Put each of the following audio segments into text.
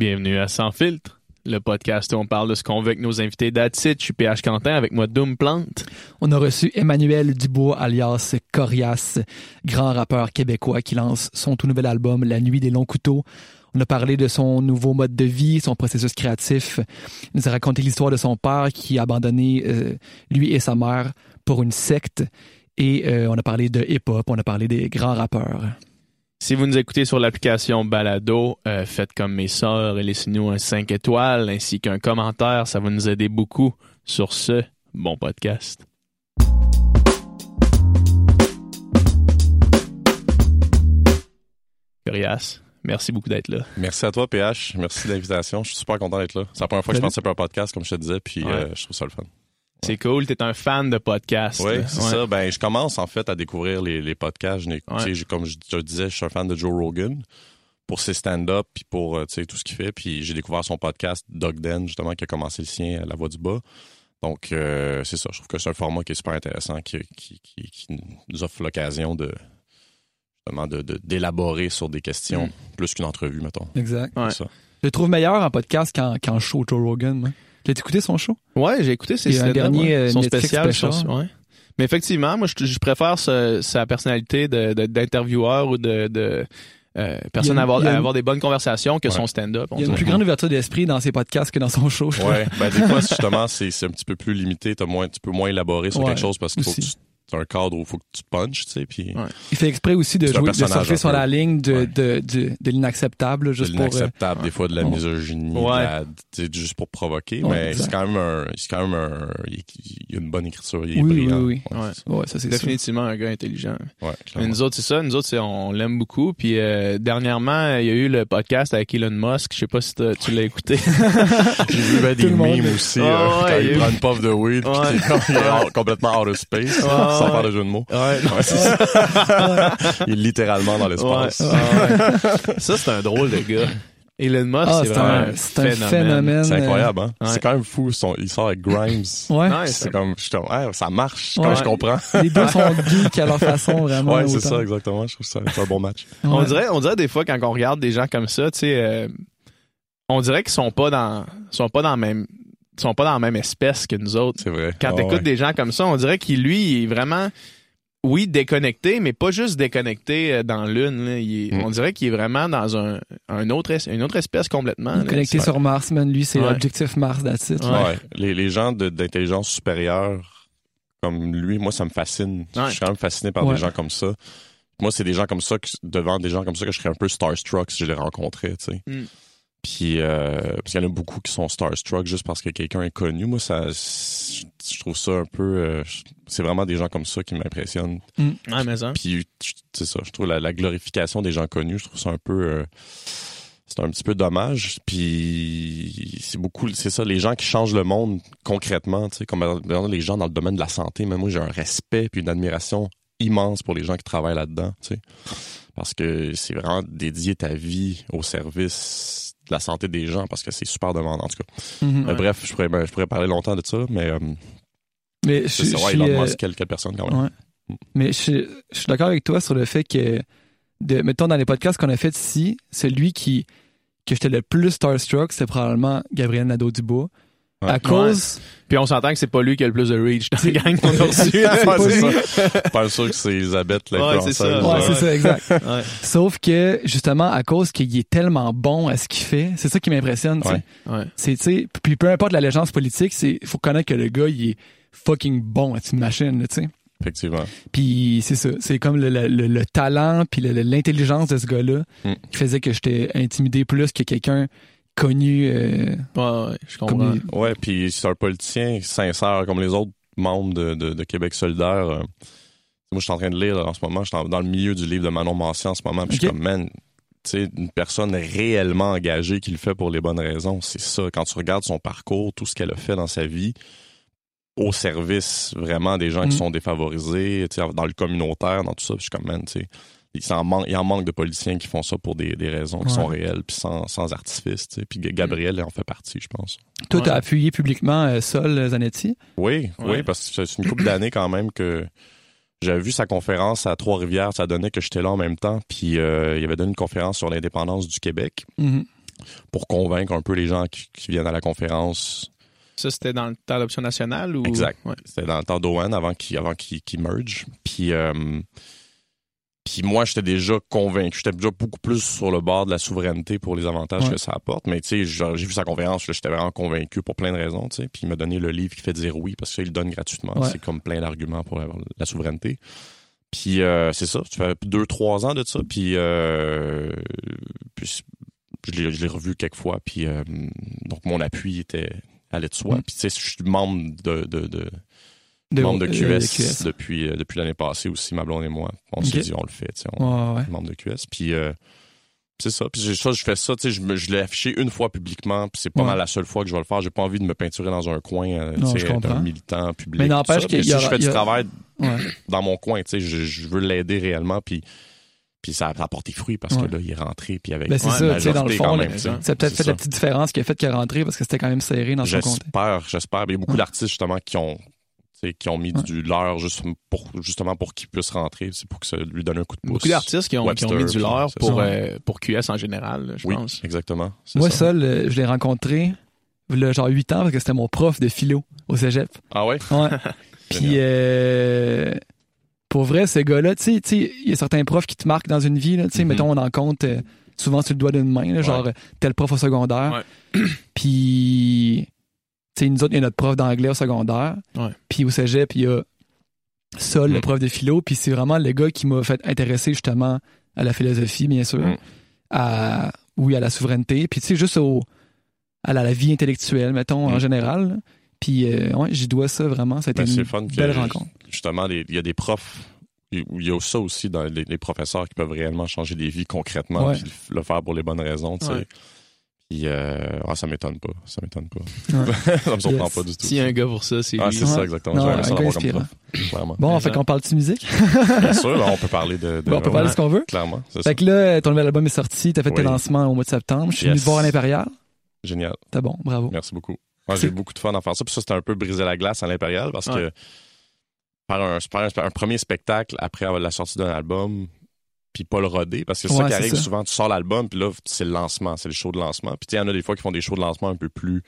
Bienvenue à Sans Filtre, le podcast où on parle de ce qu'on veut avec nos invités d'Atsit. Je suis PH Quentin, avec moi Doom Plante. On a reçu Emmanuel Dubois, alias Corias, grand rappeur québécois qui lance son tout nouvel album La Nuit des Longs Couteaux. On a parlé de son nouveau mode de vie, son processus créatif. Il nous a raconté l'histoire de son père qui a abandonné lui et sa mère pour une secte. Et on a parlé de hip-hop, on a parlé des grands rappeurs. Si vous nous écoutez sur l'application Balado, faites comme mes sœurs et laissez-nous un 5 étoiles ainsi qu'un commentaire. Ça va nous aider beaucoup. Sur ce, bon podcast. Corias, merci beaucoup d'être là. Merci à toi, PH. Merci de l'invitation. Je suis super content d'être là. C'est la première fois que je participe à un podcast, comme je te disais, puis je trouve ça le fun. C'est cool, t'es un fan de podcasts. Oui, c'est ça. Ben, je commence en fait à découvrir les podcasts. Comme je te disais, je suis un fan de Joe Rogan pour ses stand-up puis pour tout ce qu'il fait. Puis j'ai découvert son podcast Doug Den, justement, qui a commencé le sien, La Voix du Bas. Donc, c'est ça. Je trouve que c'est un format qui est super intéressant, qui nous offre l'occasion d'élaborer sur des questions plus qu'une entrevue, mettons. Exact. Ouais. C'est ça. Je le trouve meilleur en podcast qu'en show Joe Rogan. Moi. T'as écouté son show? Ouais, j'ai écouté ses un dernier son Netflix spécial. special. Ouais. Mais effectivement, moi, je préfère sa personnalité d'intervieweur ou de personne à avoir des bonnes conversations que son stand-up. Il y a une plus grande ouverture d'esprit dans ses podcasts que dans son show. Ouais, ben des fois, justement, c'est un petit peu plus limité. Tu peux moins élaborer sur quelque chose parce qu'il faut que c'est un cadre où il faut que tu punches, tu sais, puis... Ouais. Il fait exprès aussi de surfer sur la ligne de l'inacceptable, juste pour... L'inacceptable, des fois de la misogynie, juste pour provoquer, mais c'est quand même il y a une bonne écriture, il est brillant. Oui. Ouais, ça c'est définitivement un gars intelligent. Ouais, mais nous autres, c'est ça. Nous autres, on l'aime beaucoup. Puis dernièrement, il y a eu le podcast avec Elon Musk. Je sais pas si tu l'as écouté. J'ai vu des memes aussi quand il prend une puff de weed puis il est complètement out of space. Sans faire de jeu de mots. C'est ça. Il est littéralement dans l'espace. Ça, c'est un drôle de gars. Elon Musk, c'est vraiment un phénomène. C'est incroyable, hein? Ouais. C'est quand même fou. Il sort avec Grimes. Ouais. C'est comme, ça marche. Quand je comprends. Les deux sont geeks à leur façon, vraiment. Ouais, c'est ça, exactement. Je trouve que c'est un bon match. Ouais. On dirait des fois, quand on regarde des gens comme ça, tu sais, on dirait qu'ils sont pas dans la même espèce que nous autres. C'est vrai. Quand t'écoutes des gens comme ça, on dirait qu'il, lui, il est vraiment, déconnecté, mais pas juste déconnecté dans l'une. Là. On dirait qu'il est vraiment dans une autre espèce complètement. Il est connecté sur Mars, man. Lui, c'est l'objectif Mars, that's it. Ouais. Les gens d'intelligence supérieure comme lui, moi, ça me fascine. Je suis quand même fasciné par des gens comme ça. Moi, c'est des gens comme ça, devant des gens comme ça, que je serais un peu starstruck si je les rencontrais, tu sais. Puis, parce qu'il y en a beaucoup qui sont starstruck juste parce que quelqu'un est connu. Moi, je trouve ça un peu... c'est vraiment des gens comme ça qui m'impressionnent. Ouais, mais ça. Puis, c'est ça, je trouve la glorification des gens connus, je trouve ça un peu... c'est un petit peu dommage. Puis, c'est ça, les gens qui changent le monde concrètement, tu sais, comme les gens dans le domaine de la santé. Mais moi, j'ai un respect puis une admiration immense pour les gens qui travaillent là-dedans, tu sais. Parce que c'est vraiment dédier ta vie au service de la santé des gens, parce que c'est super demandant, en tout cas. Bref, je pourrais parler longtemps de ça, mais Elon Musk, quelques personnes quand même. Ouais. Mais je suis d'accord avec toi sur le fait que, mettons, dans les podcasts qu'on a fait ici, celui que j'étais le plus starstruck, c'est probablement Gabriel Nadeau-Dubois. À cause... Puis on s'entend que c'est pas lui qui a le plus de reach dans la gang qu'on a reçu. C'est ça. Pas sûr que c'est Elisabeth l'influenceuse. C'est ça, exact. Sauf que, justement, à cause qu'il est tellement bon à ce qu'il fait, c'est ça qui m'impressionne, tu sais. Puis peu importe l'allégeance politique, il faut connaître que le gars, il est fucking bon à une machine, tu sais. Effectivement. Puis c'est ça, c'est comme le talent puis l'intelligence de ce gars-là qui faisait que j'étais intimidé plus que quelqu'un connu. Je comprends. Ouais, puis c'est un politicien sincère comme les autres membres de Québec solidaire. Moi, je suis en train de lire en ce moment, je suis dans le milieu du livre de Manon Mancier en ce moment, puis je suis comme, man, tu sais, une personne réellement engagée qui le fait pour les bonnes raisons, c'est ça. Quand tu regardes son parcours, tout ce qu'elle a fait dans sa vie, au service vraiment des gens qui sont défavorisés, tu sais, dans le communautaire, dans tout ça, puis je suis comme, man, tu sais, il en manque de policiers qui font ça pour des raisons qui sont réelles puis sans artifice, tu sais. Puis Gabriel en fait partie, je pense. Toi, t'as appuyé publiquement Sol Zanetti? Oui, parce que c'est une couple d'années quand même que j'avais vu sa conférence à Trois-Rivières. Ça donnait que j'étais là en même temps. Puis il avait donné une conférence sur l'indépendance du Québec. pour convaincre un peu les gens qui viennent à la conférence. Ça, c'était dans le temps d'Option Nationale? Ou... Exact. Ouais. C'était dans le temps d'Owen avant qu'il merge. Puis moi, j'étais déjà convaincu. J'étais déjà beaucoup plus sur le bord de la souveraineté pour les avantages que ça apporte. Mais tu sais, j'ai vu sa conférence, là, j'étais vraiment convaincu pour plein de raisons. Tu sais. Puis il m'a donné le livre qui fait dire oui parce qu'il le donne gratuitement. Ouais. C'est comme plein d'arguments pour la souveraineté. Puis c'est ça, ça fait 2-3 ans de ça. Puis je l'ai revu quelques fois. Puis donc mon appui allait de soi. Puis tu sais, je suis membre membre de QS, depuis l'année passée aussi, ma blonde et moi. On s'est dit, on le fait, tu sais, membre de QS. Puis c'est ça. Puis je fais ça, tu sais, je l'ai affiché une fois publiquement, puis c'est pas mal la seule fois que je vais le faire. J'ai pas envie de me peinturer dans un coin, tu sais, d'un militant public. Mais n'empêche que je fais du travail dans mon coin, tu sais, je veux l'aider réellement, puis ça a porté fruit parce que là, il est rentré. Puis avec c'est ça, tu sais, dans le fond, ça a peut-être fait ça. La petite différence qui a fait qu'il est rentré parce que c'était quand même serré dans son compte. J'espère. Il y a beaucoup d'artistes, justement, qui ont mis du leur justement pour qu'il puisse rentrer. C'est pour que ça lui donne un coup de pouce. Beaucoup d'artistes qui ont mis du leur pour QS en général, je pense. Oui, exactement. Moi, seul, je l'ai rencontré il y a genre 8 ans parce que c'était mon prof de philo au cégep. Ah ouais? Ouais. Puis, pour vrai, ce gars-là, tu sais, il y a certains profs qui te marquent dans une vie, tu sais, mettons, on en compte souvent sur le doigt d'une main, là, genre tel prof au secondaire. Puis, tu sais, nous autres, il y a notre prof d'anglais au secondaire. Puis au cégep, il y a Sol, le prof de philo. Puis c'est vraiment le gars qui m'a fait intéresser justement à la philosophie, bien sûr, à la souveraineté. Puis tu sais, juste à la vie intellectuelle, mettons, en général. Là. Puis j'y dois ça vraiment. Ça a été une belle rencontre. Justement, il y a des profs, il y a ça aussi dans les professeurs qui peuvent réellement changer des vies concrètement puis le faire pour les bonnes raisons, tu sais. Puis, ça m'étonne pas. Ça me surprend pas du tout. S'il y a un gars pour ça, c'est lui. C'est ça, exactement. Non, ça un gars inspirant. Clairement. Bon, fait qu'on parle de musique. Bien sûr, on peut parler de on peut parler de ce qu'on veut. Clairement. Fait que là, ton nouvel album est sorti, t'as fait tes lancements au mois de septembre. Je suis venu te voir à l'Impérial. Génial. T'es bon, bravo. Merci beaucoup. Moi, j'ai eu beaucoup de fun à faire ça. Puis ça, c'était un peu briser la glace à l'Impérial parce que faire un premier spectacle après la sortie d'un album, puis pas le roder, parce que c'est ça qui arrive souvent, tu sors l'album, puis là, c'est le lancement, c'est le show de lancement. Puis il y en a des fois qui font des shows de lancement un peu plus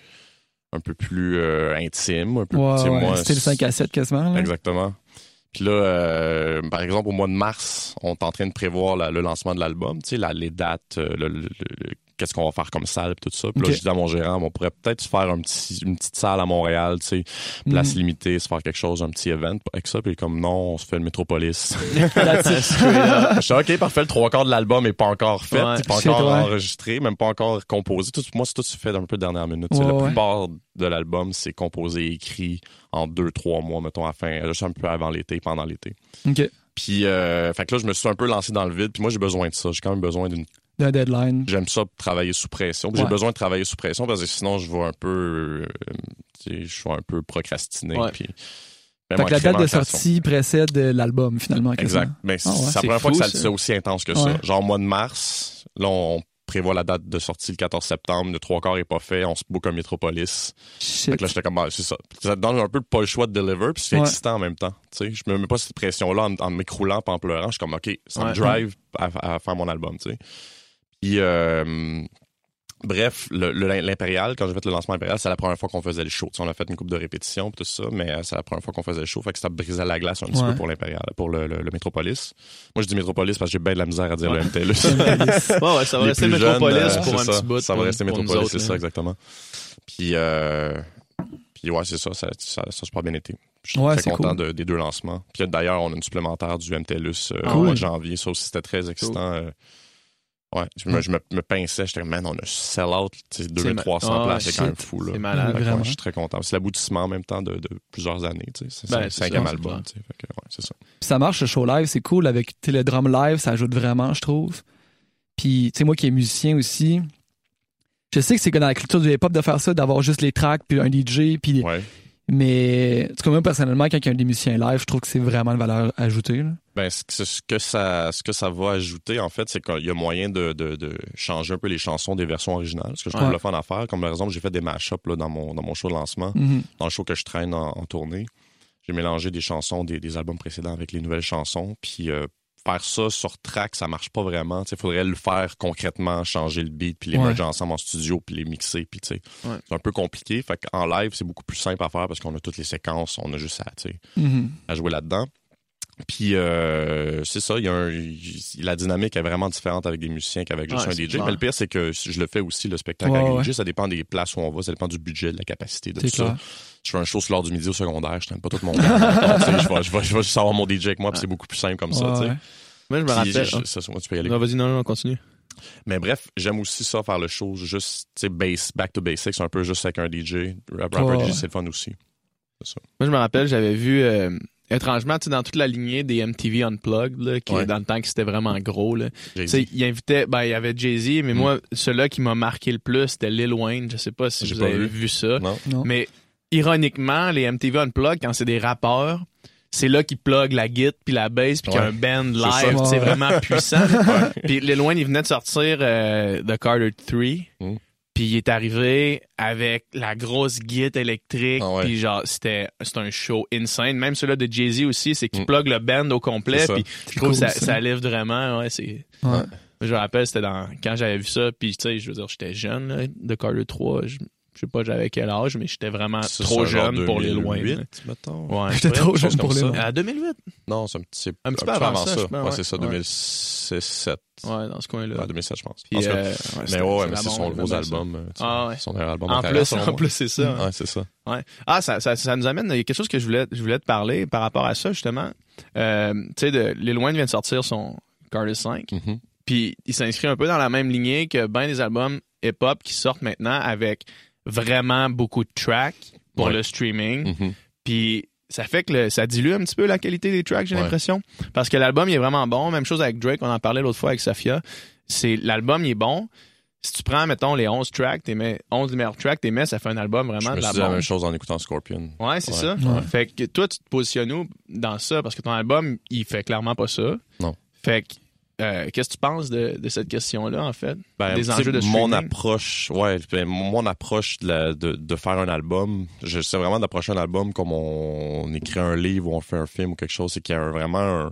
intimes. Un peu, moi, c'était le 5 à 7 quasiment. Là. Exactement. Puis là, par exemple, au mois de mars, on est en train de prévoir le lancement de l'album, tu sais, les dates, qu'est-ce qu'on va faire comme salle, tout ça. Puis là, je dis à mon gérant, on pourrait peut-être se faire une petite salle à Montréal, tu sais, place limitée, se faire quelque chose, un petit event avec ça. Puis comme non, on se fait le Métropolis. Je suis OK, parfait, le 3/4 de l'album est pas encore fait, pas encore enregistré, même pas encore composé. Moi, c'est tout fait un peu de dernière minute. La plupart de l'album, c'est composé et écrit en 2-3 mois, mettons, juste un peu avant l'été, pendant l'été. OK. Puis, fait que là, je me suis un peu lancé dans le vide. Puis moi, j'ai besoin de ça. J'ai quand même besoin d'un deadline. J'aime ça travailler sous pression. J'ai besoin de travailler sous pression parce que sinon, je vais un peu procrastiner. Puis, fait que la date de sortie précède l'album, finalement. Exact. Mais c'est la première fois que c'est aussi intense que ça. Genre, mois de mars, là, on prévoit la date de sortie le 14 septembre. Le 3/4 est pas fait. On se book un Métropolis. Fait que là, j'étais comme, c'est ça. Ça te donne un peu pas le choix de deliver, puis c'est excitant en même temps. Tu sais, je me mets pas cette pression-là en m'écroulant et en pleurant. Je suis comme, OK, ça me drive à faire mon album, tu sais. Puis, bref, l'Impérial, quand j'ai fait le lancement Impérial, c'est la première fois qu'on faisait le show. T'sais, on a fait une couple de répétitions et tout ça, mais c'est la première fois qu'on faisait le show. Fait que ça brisait la glace un petit peu pour l'Impérial, pour le Métropolis. Moi, je dis Métropolis parce que j'ai bien de la misère à dire le MTLUS. Ça va rester Métropolis pour un petit bout. Ça va rester Métropolis, c'est ça, exactement. Puis c'est ça a super bien été. Je suis très content des 2 lancements. Puis d'ailleurs, on a une supplémentaire du MTLUS au mois de janvier. Ça aussi, c'était très excitant. Je me pinçais, j'étais comme, man, on a sell out 2300 places, c'est quand même fou. Là. C'est malade. Je suis très content. C'est l'aboutissement en même temps de plusieurs années. C'est le 5e album. C'est ça. Puis ça marche, le show live, c'est cool. Avec le drum live, ça ajoute vraiment, je trouve. Puis, tu sais, moi qui est musicien aussi, je sais que c'est que dans la culture du hip-hop de faire ça, d'avoir juste les tracks, puis un DJ, puis... Mais, en tout cas, moi, personnellement, quand il y a des musiciens live, je trouve que c'est vraiment une valeur ajoutée. Là. Ben, ce que ça va ajouter, en fait, c'est qu'il y a moyen de changer un peu les chansons des versions originales, ce que je trouve le fun à faire. Comme par exemple, j'ai fait des mash-ups là, dans mon show de lancement, dans le show que je traîne en tournée. J'ai mélangé des chansons des albums précédents avec les nouvelles chansons, puis faire ça sur track, ça marche pas vraiment. Il faudrait le faire concrètement, changer le beat, puis les merger ensemble en studio, puis les mixer. Puis c'est un peu compliqué. Fait qu'en live, c'est beaucoup plus simple à faire parce qu'on a toutes les séquences, on a juste à jouer là-dedans. Puis c'est ça, la dynamique est vraiment différente avec des musiciens qu'avec juste un DJ. Mais le pire, c'est que je le fais aussi, le spectacle avec DJ, ça dépend des places où on va, ça dépend du budget, de la capacité, de tout ça. Je fais un show sur l'heure du midi au secondaire, je traîne pas tout mon temps. Je vais juste avoir mon DJ avec moi, puis c'est beaucoup plus simple comme ça. Moi, je me rappelle. Tu peux y aller. Non, vas-y, non, continue. Mais bref, j'aime aussi ça, faire le show juste, back to basics, un peu juste avec un DJ. Rapper DJ, c'est le fun aussi. C'est ça. Moi, je me rappelle, j'avais vu... étrangement, tu sais, dans toute la lignée des MTV Unplugged, là, qui dans le temps que c'était vraiment gros, là. Il invitait, il y avait Jay-Z, mais moi, celui-là qui m'a marqué le plus, c'était Lil Wayne. Je sais pas si vous avez vu ça. Non. Mais ironiquement, les MTV Unplugged, quand c'est des rappeurs, c'est là qu'ils plug la guitare puis la bass puis qu'il y a un band live, c'est vraiment puissant. Puis Lil Wayne, il venait de sortir The Carter 3. Puis il est arrivé avec la grosse guitare électrique, puis genre c'était un show insane. Même celui-là de Jay-Z aussi, c'est qu'il plug le band au complet, puis je trouve que ça lève vraiment. Je me rappelle, c'était quand j'avais vu ça, puis tu sais, je veux dire, j'étais jeune là, de Carter 3, je sais pas j'avais quel âge, mais j'étais vraiment trop jeune pour Lil Wayne. J'étais trop jeune pour Lil Wayne. À 2008? Non, c'est un petit peu avant ça. C'est ça, 2006-2007. Ouais, dans ce coin-là. 2007, je pense. Puis, mais c'est son gros album. Son dernier album. En plus, c'est ça. Ouais, c'est ça. Ouais. Ah, ça nous amène, il y a quelque chose que je voulais te parler par rapport à ça, justement. Tu sais, Lil Wayne vient de sortir son Carter 5. Puis il s'inscrit un peu dans la même lignée que ben des albums hip-hop qui sortent maintenant avec vraiment beaucoup de tracks pour le streaming. Puis ça fait que ça dilue un petit peu la qualité des tracks, j'ai l'impression. Parce que l'album, il est vraiment bon. Même chose avec Drake, on en parlait l'autre fois avec Safia. L'album, il est bon. Si tu prends, mettons, les 11 tracks, 11 des meilleurs tracks, ça fait un album vraiment de la bombe. Je me suis dit la même chose en écoutant Scorpion. Ouais, c'est ça. Ouais. Fait que toi, tu te positionnes où dans ça? Parce que ton album, il fait clairement pas ça. Non. Fait que qu'est-ce que tu penses de cette question-là, en fait? Des enjeux de streaming? Mon approche de faire un album, c'est vraiment d'approcher un album comme on écrit un livre ou on fait un film ou quelque chose, c'est qu'il y a vraiment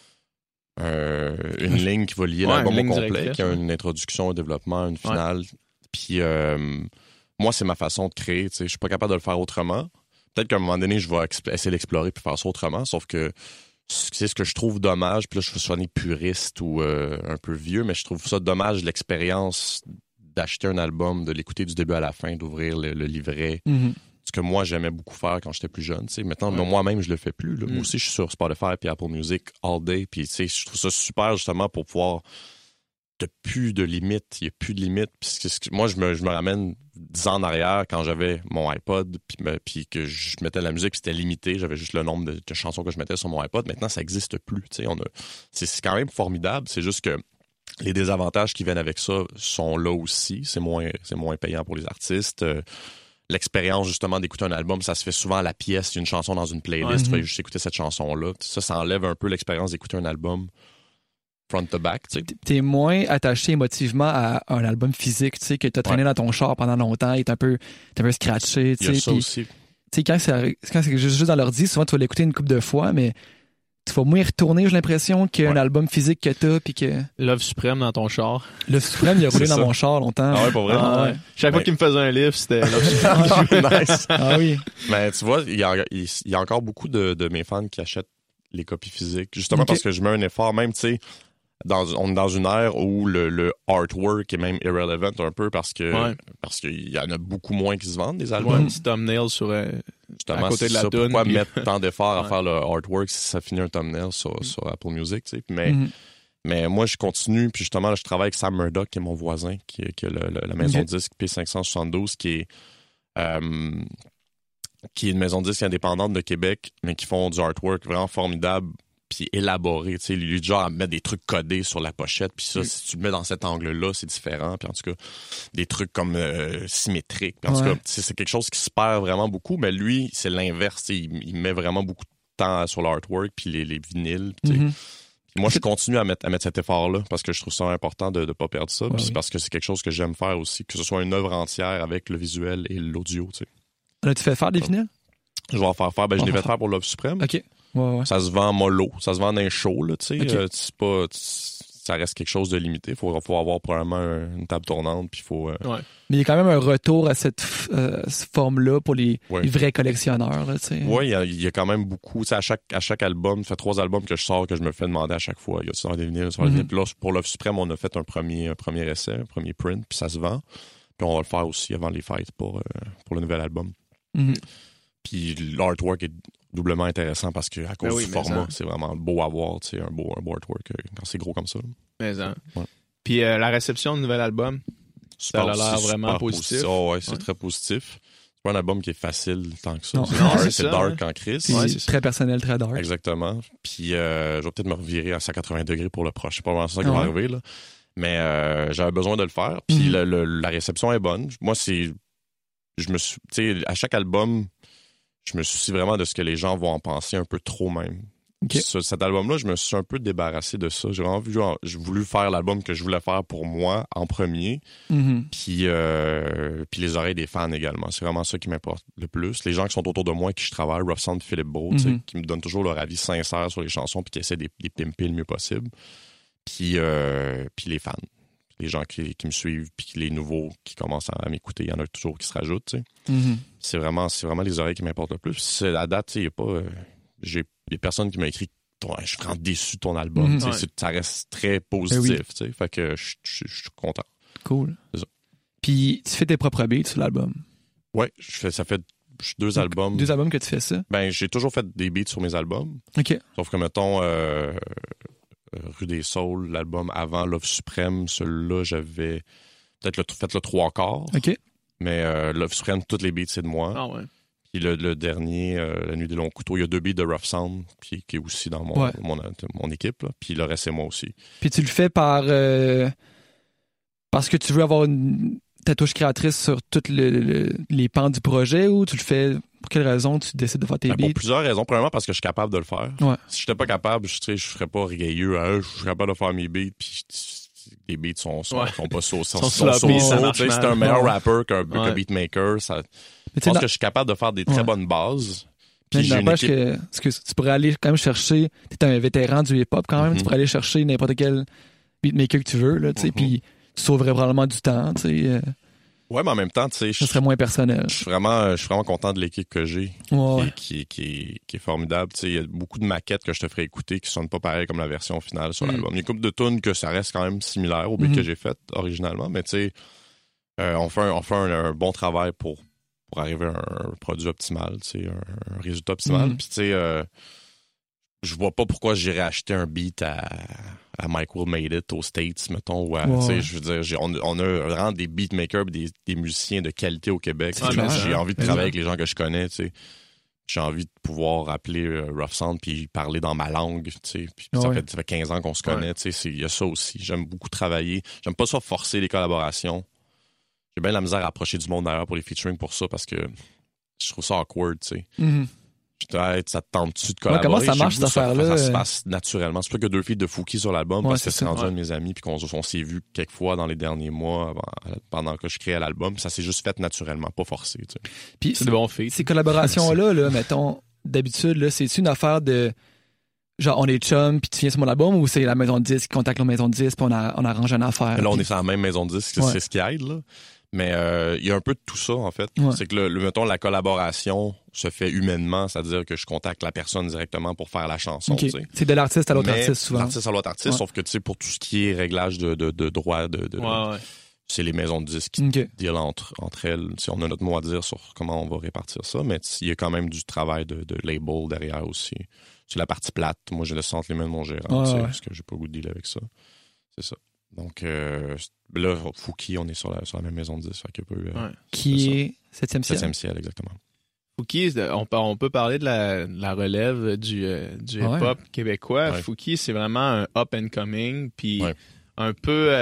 une ligne qui va lier l'album au complet, qui a une introduction, un développement, une finale. Puis moi, c'est ma façon de créer. Je suis pas capable de le faire autrement. Peut-être qu'à un moment donné, je vais essayer d'explorer puis faire ça autrement, sauf que c'est ce que je trouve dommage, puis là je veux sonner puriste ou un peu vieux, mais je trouve ça dommage l'expérience d'acheter un album, de l'écouter du début à la fin, d'ouvrir le livret. Ce que moi j'aimais beaucoup faire quand j'étais plus jeune. Maintenant, moi-même je le fais plus. Moi aussi je suis sur Spotify puis Apple Music all day, puis je trouve ça super justement pour pouvoir. Il n'y a plus de limites. Moi, je me ramène 10 ans en arrière quand j'avais mon iPod puis que je mettais de la musique, puis c'était limité. J'avais juste le nombre de chansons que je mettais sur mon iPod. Maintenant, ça n'existe plus. C'est quand même formidable. C'est juste que les désavantages qui viennent avec ça sont là aussi. C'est moins payant pour les artistes. L'expérience, justement, d'écouter un album, ça se fait souvent à la pièce. Il y a une chanson dans une playlist. Tu vas juste écouter cette chanson-là. Ça enlève un peu l'expérience d'écouter un album front to back, tu sais. T'es moins attaché émotivement à un album physique, tu sais, que t'as traîné dans ton char pendant longtemps, il est un peu scratché, tu sais. Il y a ça aussi. Tu sais, quand c'est juste dans l'ordi, souvent tu vas l'écouter une couple de fois, mais tu vas moins y retourner, j'ai l'impression, qu'un album physique que t'as, puis que... Love Suprême dans ton char. Love Suprême, il a roulé dans mon char longtemps. Ah ouais, pour vrai? Ouais. Chaque fois qu'il me faisait un livre, c'était Love Suprême. Nice. Ah oui. Mais tu vois, il y a encore beaucoup de mes fans qui achètent les copies physiques, justement parce que je mets un effort, même, tu sais, on est dans une ère où le artwork est même irrelevant un peu parce qu'il y en a beaucoup moins qui se vendent des albums. Un petit thumbnail sur justement, à côté de la toune. Pourquoi mettre tant d'efforts à faire le artwork si ça finit un thumbnail sur Apple Music, tu sais. Mais moi, je continue, puis justement, là, je travaille avec Sam Murdoch, qui est mon voisin, qui a la maison de disque P572, qui est une maison de disque indépendante de Québec, mais qui font du artwork vraiment formidable puis élaboré, tu sais, lui du genre à mettre des trucs codés sur la pochette, puis ça, si tu le mets dans cet angle-là, c'est différent, puis en tout cas, des trucs comme symétriques, puis en tout cas, c'est quelque chose qui se perd vraiment beaucoup, mais lui, c'est l'inverse, il met vraiment beaucoup de temps sur l'artwork, puis les vinyles, tu sais. Moi, je continue à mettre cet effort-là, parce que je trouve ça important de ne pas perdre ça, puis c'est parce que c'est quelque chose que j'aime faire aussi, que ce soit une œuvre entière avec le visuel et l'audio, tu sais. As-tu fait faire des vinyles? Je vais en faire. Je l'ai fait faire pour Love Suprême. OK. Ouais. Ça se vend mollo, ça se vend dans un show, là, tu sais. Okay. C'est pas... ça reste quelque chose de limité. Faut avoir probablement une table tournante, puis faut... Mais il y a quand même un retour à cette forme-là pour les vrais collectionneurs, là, tu sais. Oui, il y a quand même beaucoup. À chaque album, ça fait 3 albums que je sors que je me fais demander à chaque fois. Il y a ça des vinyles, sur les vinyles. Puis là, pour Love Supreme, on a fait un premier essai, un premier print, puis ça se vend. Puis on va le faire aussi avant les fêtes pour le nouvel album. Puis l'artwork est doublement intéressant parce que à cause du format, c'est vraiment beau à voir, tu sais, un beau artwork quand c'est gros comme ça. Mais Puis la réception du nouvel album, ça a l'air vraiment positif. Oh, ouais, c'est très positif. C'est pas un album qui est facile tant que ça. Non. C'est dark en crise. C'est très personnel, très dark. Exactement. Puis je vais peut-être me revirer à 180 degrés pour le prochain. C'est pas vraiment ça qui va arriver, là. Mais j'avais besoin de le faire. Puis la réception est bonne. Moi, tu sais, à chaque album, je me soucie vraiment de ce que les gens vont en penser un peu trop même. Okay. Cet album-là, je me suis un peu débarrassé de ça. J'ai voulu faire l'album que je voulais faire pour moi en premier, puis les oreilles des fans également. C'est vraiment ça qui m'importe le plus. Les gens qui sont autour de moi, qui je travaille, Rough Sound, Philippe Beau, qui me donnent toujours leur avis sincère sur les chansons, puis qui essaient de les pimper le mieux possible. Puis les fans. Les gens qui me suivent, puis les nouveaux qui commencent à m'écouter, il y en a toujours qui se rajoutent. Tu sais. C'est vraiment les oreilles qui m'importent le plus. À date, il n'y a pas... j'ai des personnes qui m'ont écrit je suis vraiment déçu de ton album. Ça reste très positif. Tu sais. Fait que je suis content. Cool. C'est ça. Puis tu fais tes propres beats sur l'album? Oui, ça fait 2 albums. 2 albums que tu fais ça? Ben, j'ai toujours fait des beats sur mes albums. OK. Sauf que, mettons... Rue des Saules, l'album avant Love Supreme, celui-là, j'avais peut-être fait le 3/4. OK. Mais Love Supreme, toutes les beats, c'est de moi. Ah ouais. Puis le dernier, La Nuit des Longs Couteaux, il y a 2 beats de Rough Sound, qui est aussi dans mon équipe. Là. Puis le reste, c'est moi aussi. Puis tu le fais parce que tu veux avoir ta touche créatrice sur toutes les pans du projet, ou tu le fais... Pour quelle raison tu décides de faire tes beats? Pour plusieurs raisons. Premièrement, parce que je suis capable de le faire. Ouais. Si je n'étais pas capable, je ferais pas orgueilleux. Je suis capable de faire mes beats, puis les beats sont pas saucés. C'est un meilleur rapper qu'un beatmaker. Je pense que je suis capable de faire des très bonnes bases. Puis tu pourrais aller quand même chercher... T'es un vétéran du hip-hop quand même. Tu pourrais aller chercher n'importe quel beatmaker que tu veux, là, tu sais, puis tu sauverais probablement du temps, tu sais... Ouais, mais en même temps, tu sais, ça serait moins personnel. Je suis vraiment content de l'équipe que j'ai, qui est formidable. Tu sais, il y a beaucoup de maquettes que je te ferai écouter qui sonnent pas pareil comme la version finale sur l'album. Il y a une couple de tunes que ça reste quand même similaire au beat que j'ai fait originalement, mais tu sais, on fait un bon travail pour arriver à un produit optimal, tu sais, un résultat optimal. Puis tu sais, je vois pas pourquoi j'irais acheter un beat à Mike Will Made It aux States, mettons. Tu sais, je veux dire, on a vraiment des beatmakers, des musiciens de qualité au Québec. J'ai envie de travailler avec les gens que je connais, tu sais. J'ai envie de pouvoir appeler Rough Sound puis parler dans ma langue, tu sais. Puis ça fait 15 ans qu'on se connaît, tu sais. Il y a ça aussi. J'aime beaucoup travailler. J'aime pas ça forcer les collaborations. J'ai bien la misère à approcher du monde d'ailleurs pour les featuring pour ça parce que je trouve ça awkward, tu sais. Ça te tente-tu de collaborer? Comment ça marche, cette affaire-là? Ça se passe naturellement. C'est pour ça qu'il y a 2 feats de Fouki sur l'album, parce que c'est rendu un de mes amis, puis qu'on s'est vu quelques fois dans les derniers mois pendant que je créais l'album. Ça s'est juste fait naturellement, pas forcé. Tu sais. Puis c'est de bons feats. Ces collaborations-là, mettons, d'habitude, là, c'est-tu une affaire de... Genre, on est chum, puis tu viens sur mon album, ou c'est la maison de disques qui contacte la maison de disques, puis on arrange une affaire? Là, on est sur la même maison de disques, c'est ce qui aide, là. Mais il y a un peu de tout ça, en fait. C'est que, mettons, la collaboration se fait humainement, c'est-à-dire que je contacte la personne directement pour faire la chanson. Okay. C'est de l'artiste à l'autre artiste, souvent. L'artiste à l'autre artiste, sauf que, tu sais, pour tout ce qui est réglage de droit, c'est les maisons de disques qui dealent entre elles. On a notre mot à dire sur comment on va répartir ça, mais il y a quand même du travail de label derrière aussi. C'est la partie plate. Moi, je laisse entre les mains de mon gérant, parce que j'ai pas le goût de dealer avec ça. C'est ça. Donc, là, Fouki, on est sur la même maison de 10. Qui est 7e ciel? 7e ciel, exactement. Fouki, on peut parler de la relève du hip-hop québécois. Ouais. Fouki, c'est vraiment un up-and-coming, puis un peu...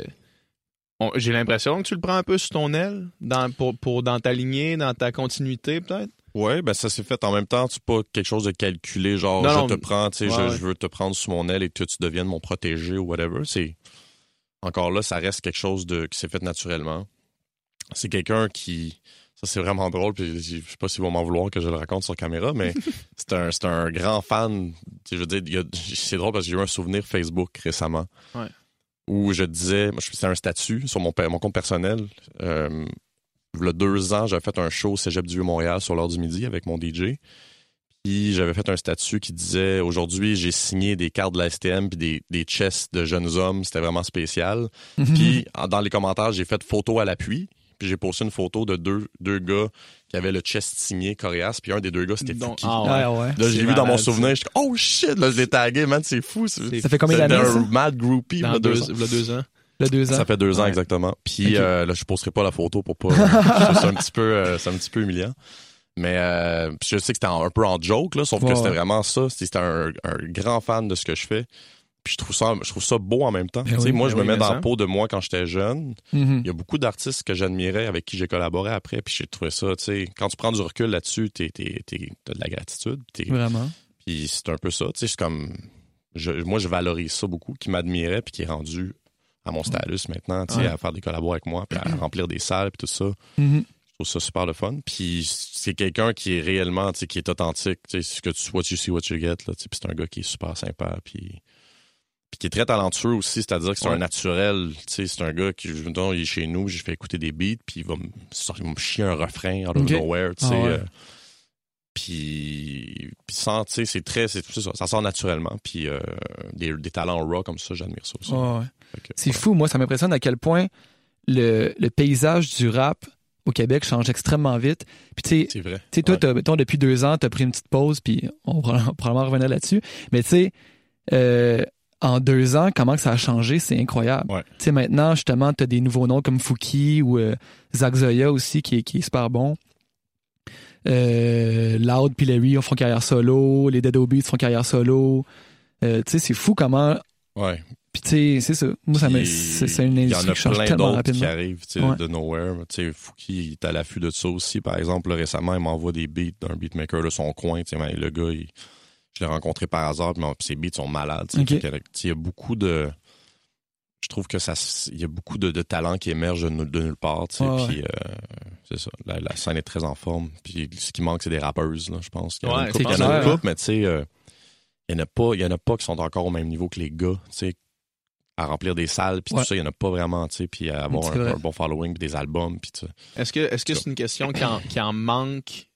j'ai l'impression que tu le prends un peu sur ton aile, dans ta lignée, dans ta continuité, peut-être? Oui, ben ça s'est fait en même temps. C'est pas quelque chose de calculé, genre je te prends, tu sais, je veux te prendre sous mon aile et que tu deviennes mon protégé ou whatever. Encore là, ça reste quelque chose qui s'est fait naturellement. C'est quelqu'un qui... Ça, c'est vraiment drôle. Puis je sais pas s'ils vont m'en vouloir que je le raconte sur caméra, mais c'est un grand fan. Je veux dire, c'est drôle parce que j'ai eu un souvenir Facebook récemment où je disais, c'était un statut sur mon compte personnel. Il y a 2 ans, j'avais fait un show au Cégep du Vieux-Montréal sur l'heure du midi avec mon DJ. Puis j'avais fait un statut qui disait « Aujourd'hui, j'ai signé des cartes de la STM puis des chests de jeunes hommes. C'était vraiment spécial. Puis dans les commentaires, j'ai fait photo à l'appui. Puis j'ai posté une photo de deux gars qui avaient le chest signé Corias. Puis un des 2 gars, c'était Fouki. Là, j'ai vu dans mon souvenir, je suis « Oh shit! » Là, je l'ai tagué, man, c'est fou. Ça fait combien d'années, ça? C'était un mad groupie. Dans 2 ans. Le 2 ans. Ça fait 2 ans, exactement. Puis là, je posterai pas la photo pour pas... c'est un petit peu humiliant. Mais je sais que c'était un peu en joke, là, sauf que c'était vraiment ça. C'était un grand fan de ce que je fais. Puis je trouve ça beau en même temps. Moi, je me mets dans la peau de moi quand j'étais jeune. Il y a beaucoup d'artistes que j'admirais, avec qui j'ai collaboré après. Puis j'ai trouvé ça, quand tu prends du recul là-dessus, t'as de la gratitude. Vraiment. Puis c'est un peu ça. C'est comme... moi, je valorise ça beaucoup, qui m'admirait puis qui est rendu à mon stylus maintenant, à faire des collabos avec moi, puis à remplir des salles, puis tout ça. Je trouve ça super le fun. Puis c'est quelqu'un qui est réellement, qui est authentique. Ce que what you see, what you get. Là, puis c'est un gars qui est super sympa, puis qui est très talentueux aussi, c'est-à-dire que c'est un naturel. C'est un gars qui, il est chez nous, j'ai fait écouter des beats, puis il va me chier un refrain out of nowhere. Puis ça sort naturellement. Puis des talents raw comme ça, j'admire ça aussi. C'est fou, moi, ça m'impressionne à quel point le paysage du rap au Québec change extrêmement vite. Puis c'est vrai. Toi, depuis 2 ans, t'as pris une petite pause, puis on va probablement revenir là-dessus. Mais en 2 ans, comment que ça a changé, c'est incroyable. Maintenant, justement, t'as des nouveaux noms comme Fouki ou Zach Zoya aussi, qui est super bon. Loud puis Larry font carrière solo, les Dead Obeats font carrière solo. C'est fou comment... Puis c'est ça. Moi, c'est une industrie qui change tellement rapidement. Il y en a plein d'autres qui arrivent de nowhere. Fouki est à l'affût de ça aussi. Par exemple, là, récemment, il m'envoie des beats d'un beatmaker de son coin. Le gars, je l'ai rencontré par hasard, puis ses beats sont malades. Il y a beaucoup de... Je trouve que il y a beaucoup de talents qui émergent de nulle part. Puis c'est ça. La scène est très en forme. Puis ce qui manque, c'est des rappeuses, là, je pense. Il y en a une couple, mais il y en a pas qui sont encore au même niveau que les gars, à remplir des salles, puis tout ça, il y en a pas vraiment, puis à avoir un bon following, puis des albums, puis tout ça. Est-ce que c'est une question qui en manque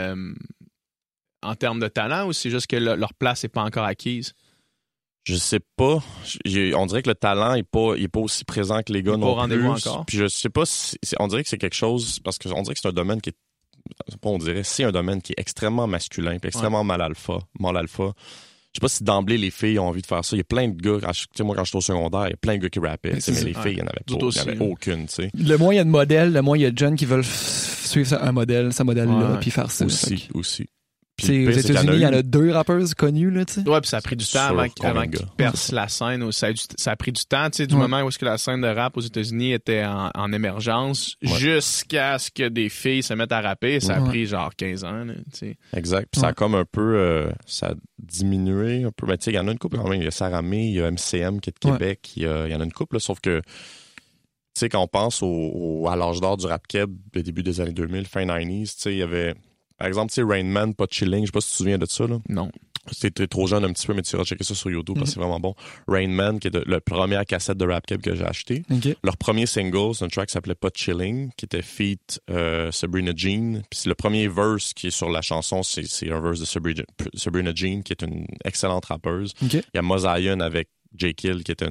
en termes de talent, ou c'est juste que leur place n'est pas encore acquise? Je sais pas. On dirait que le talent est pas aussi présent que les gars non plus. Encore. Puis je sais pas on dirait que c'est quelque chose, parce qu'on dirait que c'est un domaine qui est, c'est un domaine qui est extrêmement masculin, puis extrêmement mal alpha. Je sais pas si d'emblée les filles ont envie de faire ça. Il y a plein de gars, moi quand j'étais au secondaire, il y a plein de gars qui rappaient, mais les filles, il y en avait aucune, tu sais. Le moins il y a de modèles, le moins il y a de jeunes qui veulent suivre ce modèle-là, puis faire ça. Aussi. Aux États-Unis, il y en a 2 rappeurs connus, là, tu sais. Ouais, puis ça a pris du temps avant qu'ils percent la scène. Ça a pris du temps, tu sais, du moment où est-ce que la scène de rap aux États-Unis était en émergence, jusqu'à ce que des filles se mettent à rapper. Ça a pris genre 15 ans, là, tu sais. Exact. Puis ça a comme un peu, ça a diminué un peu. Ben, tu sais, il y en a une couple quand même. Il y a Sarah May, il y a MCM qui est de Québec. Il y en a une couple, là, sauf que, tu sais, quand on pense à l'âge d'or du rap keb, le début des années 2000, fin 90s, tu sais, il y avait... Par exemple, tu sais, Rain Man, Pas Chilling, je sais pas si tu te souviens de ça, là. Non. T'es trop jeune un petit peu, mais tu iras checker ça sur YouTube parce que c'est vraiment bon. Rain Man, qui est la première cassette de Rap Keb que j'ai acheté. Leur premier single, c'est un track qui s'appelait Pas Chilling, qui était feat Sabrina Jean. Puis le premier verse qui est sur la chanson, c'est un verse de Sabrina Jean, qui est une excellente rappeuse. Il y a Mozaïen avec J. Kill, qui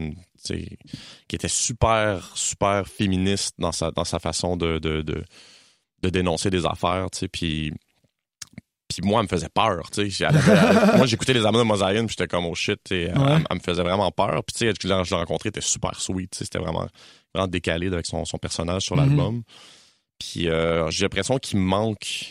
était super, super féministe dans sa façon de dénoncer des affaires, tu sais, puis moi, elle me faisait peur, tu sais. Moi, j'écoutais les albums de Mozaïen, puis j'étais comme, oh shit, elle me faisait vraiment peur. Puis, tu sais, quand je l'ai rencontré, elle était super sweet, tu sais. C'était vraiment, vraiment décalé avec son personnage sur l'album. Puis, j'ai l'impression qu'il manque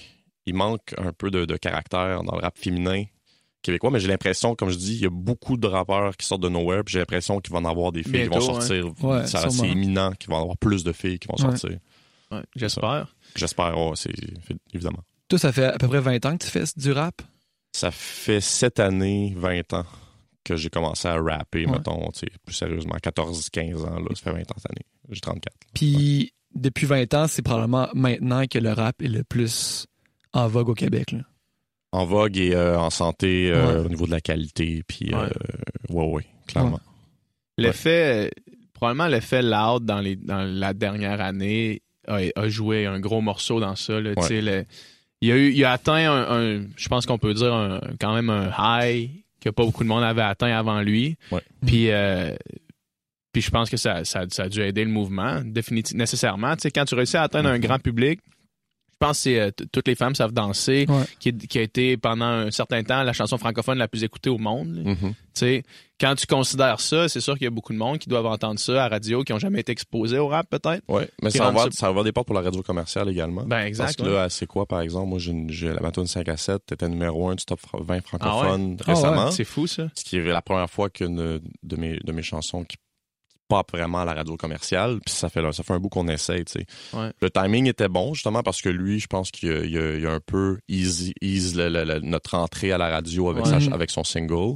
un peu de caractère dans le rap féminin québécois, mais j'ai l'impression, comme je dis, il y a beaucoup de rappeurs qui sortent de nowhere, puis j'ai l'impression qu'il va en avoir des filles qui vont sortir. C'est imminent qu'il va y avoir plus de filles qui vont sortir. Ouais, j'espère. J'espère, c'est évidemment. Toi, ça fait à peu près 20 ans que tu fais du rap? Ça fait 7 années, 20 ans que j'ai commencé à rapper, mettons, plus sérieusement, 14-15 ans, là, ça fait 20 ans cette année. J'ai 34. Puis, depuis 20 ans, c'est probablement maintenant que le rap est le plus en vogue au Québec. Là. En vogue et en santé au niveau de la qualité. Puis, ouais, clairement. Probablement l'effet Loud dans la dernière année a joué un gros morceau dans ça. Là, il a atteint je pense qu'on peut dire quand même un high que pas beaucoup de monde avait atteint avant lui. Ouais. Puis je pense que ça a dû aider le mouvement, nécessairement. Tu sais, quand tu réussis à atteindre un grand public, je pense que c'est Toutes les femmes savent danser, qui a été pendant un certain temps la chanson francophone la plus écoutée au monde. Tu sais, quand tu considères ça, c'est sûr qu'il y a beaucoup de monde qui doivent entendre ça à la radio, qui n'ont jamais été exposés au rap, peut-être. Oui, mais ça va ouvrir des portes pour la radio commerciale également. Ben, exact. Parce que là, c'est quoi, par exemple? Moi, j'ai la Matone 5 à 7, t'étais numéro 1 du top 20 francophone récemment. C'est fou, ça. Ce qui est la première fois qu'une de mes chansons qui pop vraiment à la radio commerciale, puis ça fait un bout qu'on essaye, tu sais. Ouais. Le timing était bon, justement, parce que lui, je pense qu'il a un peu ease notre entrée à la radio avec son single.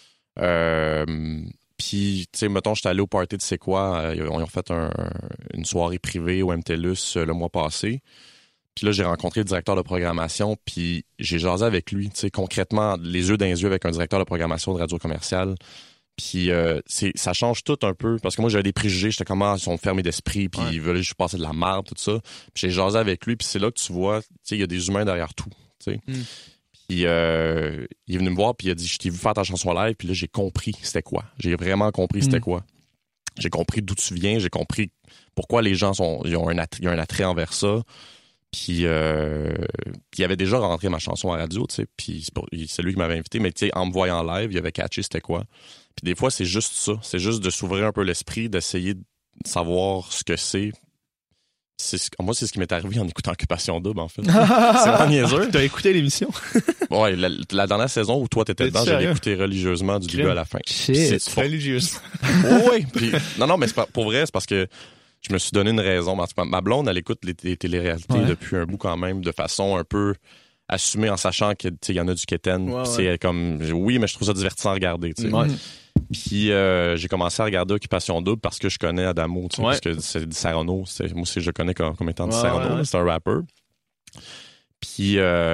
Puis, tu sais, mettons, j'étais allé au party de C'est quoi, ils ont fait une soirée privée au MTLUS le mois passé. Puis là, j'ai rencontré le directeur de programmation, puis j'ai jasé avec lui, tu sais, concrètement, les yeux dans les yeux avec un directeur de programmation de radio commerciale. Puis ça change tout un peu, parce que moi, j'avais des préjugés, j'étais comme, ils sont fermés d'esprit, puis ils veulent juste passer de la merde, tout ça. Puis j'ai jasé avec lui, puis c'est là que tu vois, tu sais, il y a des humains derrière tout, tu sais. Puis il est venu me voir, puis il a dit, je t'ai vu faire ta chanson live, puis là, j'ai compris c'était quoi. J'ai vraiment compris c'était quoi. J'ai compris d'où tu viens, j'ai compris pourquoi les gens ils ont un attrait envers ça. Puis il avait déjà rentré ma chanson à la radio, tu sais, puis c'est lui qui m'avait invité, mais tu sais, en me voyant live, il avait catché c'était quoi. Puis des fois, c'est juste ça, c'est juste de s'ouvrir un peu l'esprit, d'essayer de savoir ce que c'est. Moi, c'est ce qui m'est arrivé en écoutant Occupation Double, en fait. C'est vraiment niaiseux. T'as écouté l'émission? Ouais, la dernière saison où toi t'étais dedans, j'ai écouté religieusement du début à la fin. Shit. C'est religieusement. Oui, puis non, mais pour vrai, c'est parce que je me suis donné une raison. Ma blonde, elle écoute les téléréalités depuis un bout quand même, de façon un peu assumée, en sachant qu'il y en a du quétaine. C'est comme, oui, mais je trouve ça divertissant à regarder. Puis j'ai commencé à regarder Occupation Double parce que je connais Adamo, parce que c'est Di Sarno. Moi aussi, je le connais comme étant Di Sarno. C'est un rappeur. Puis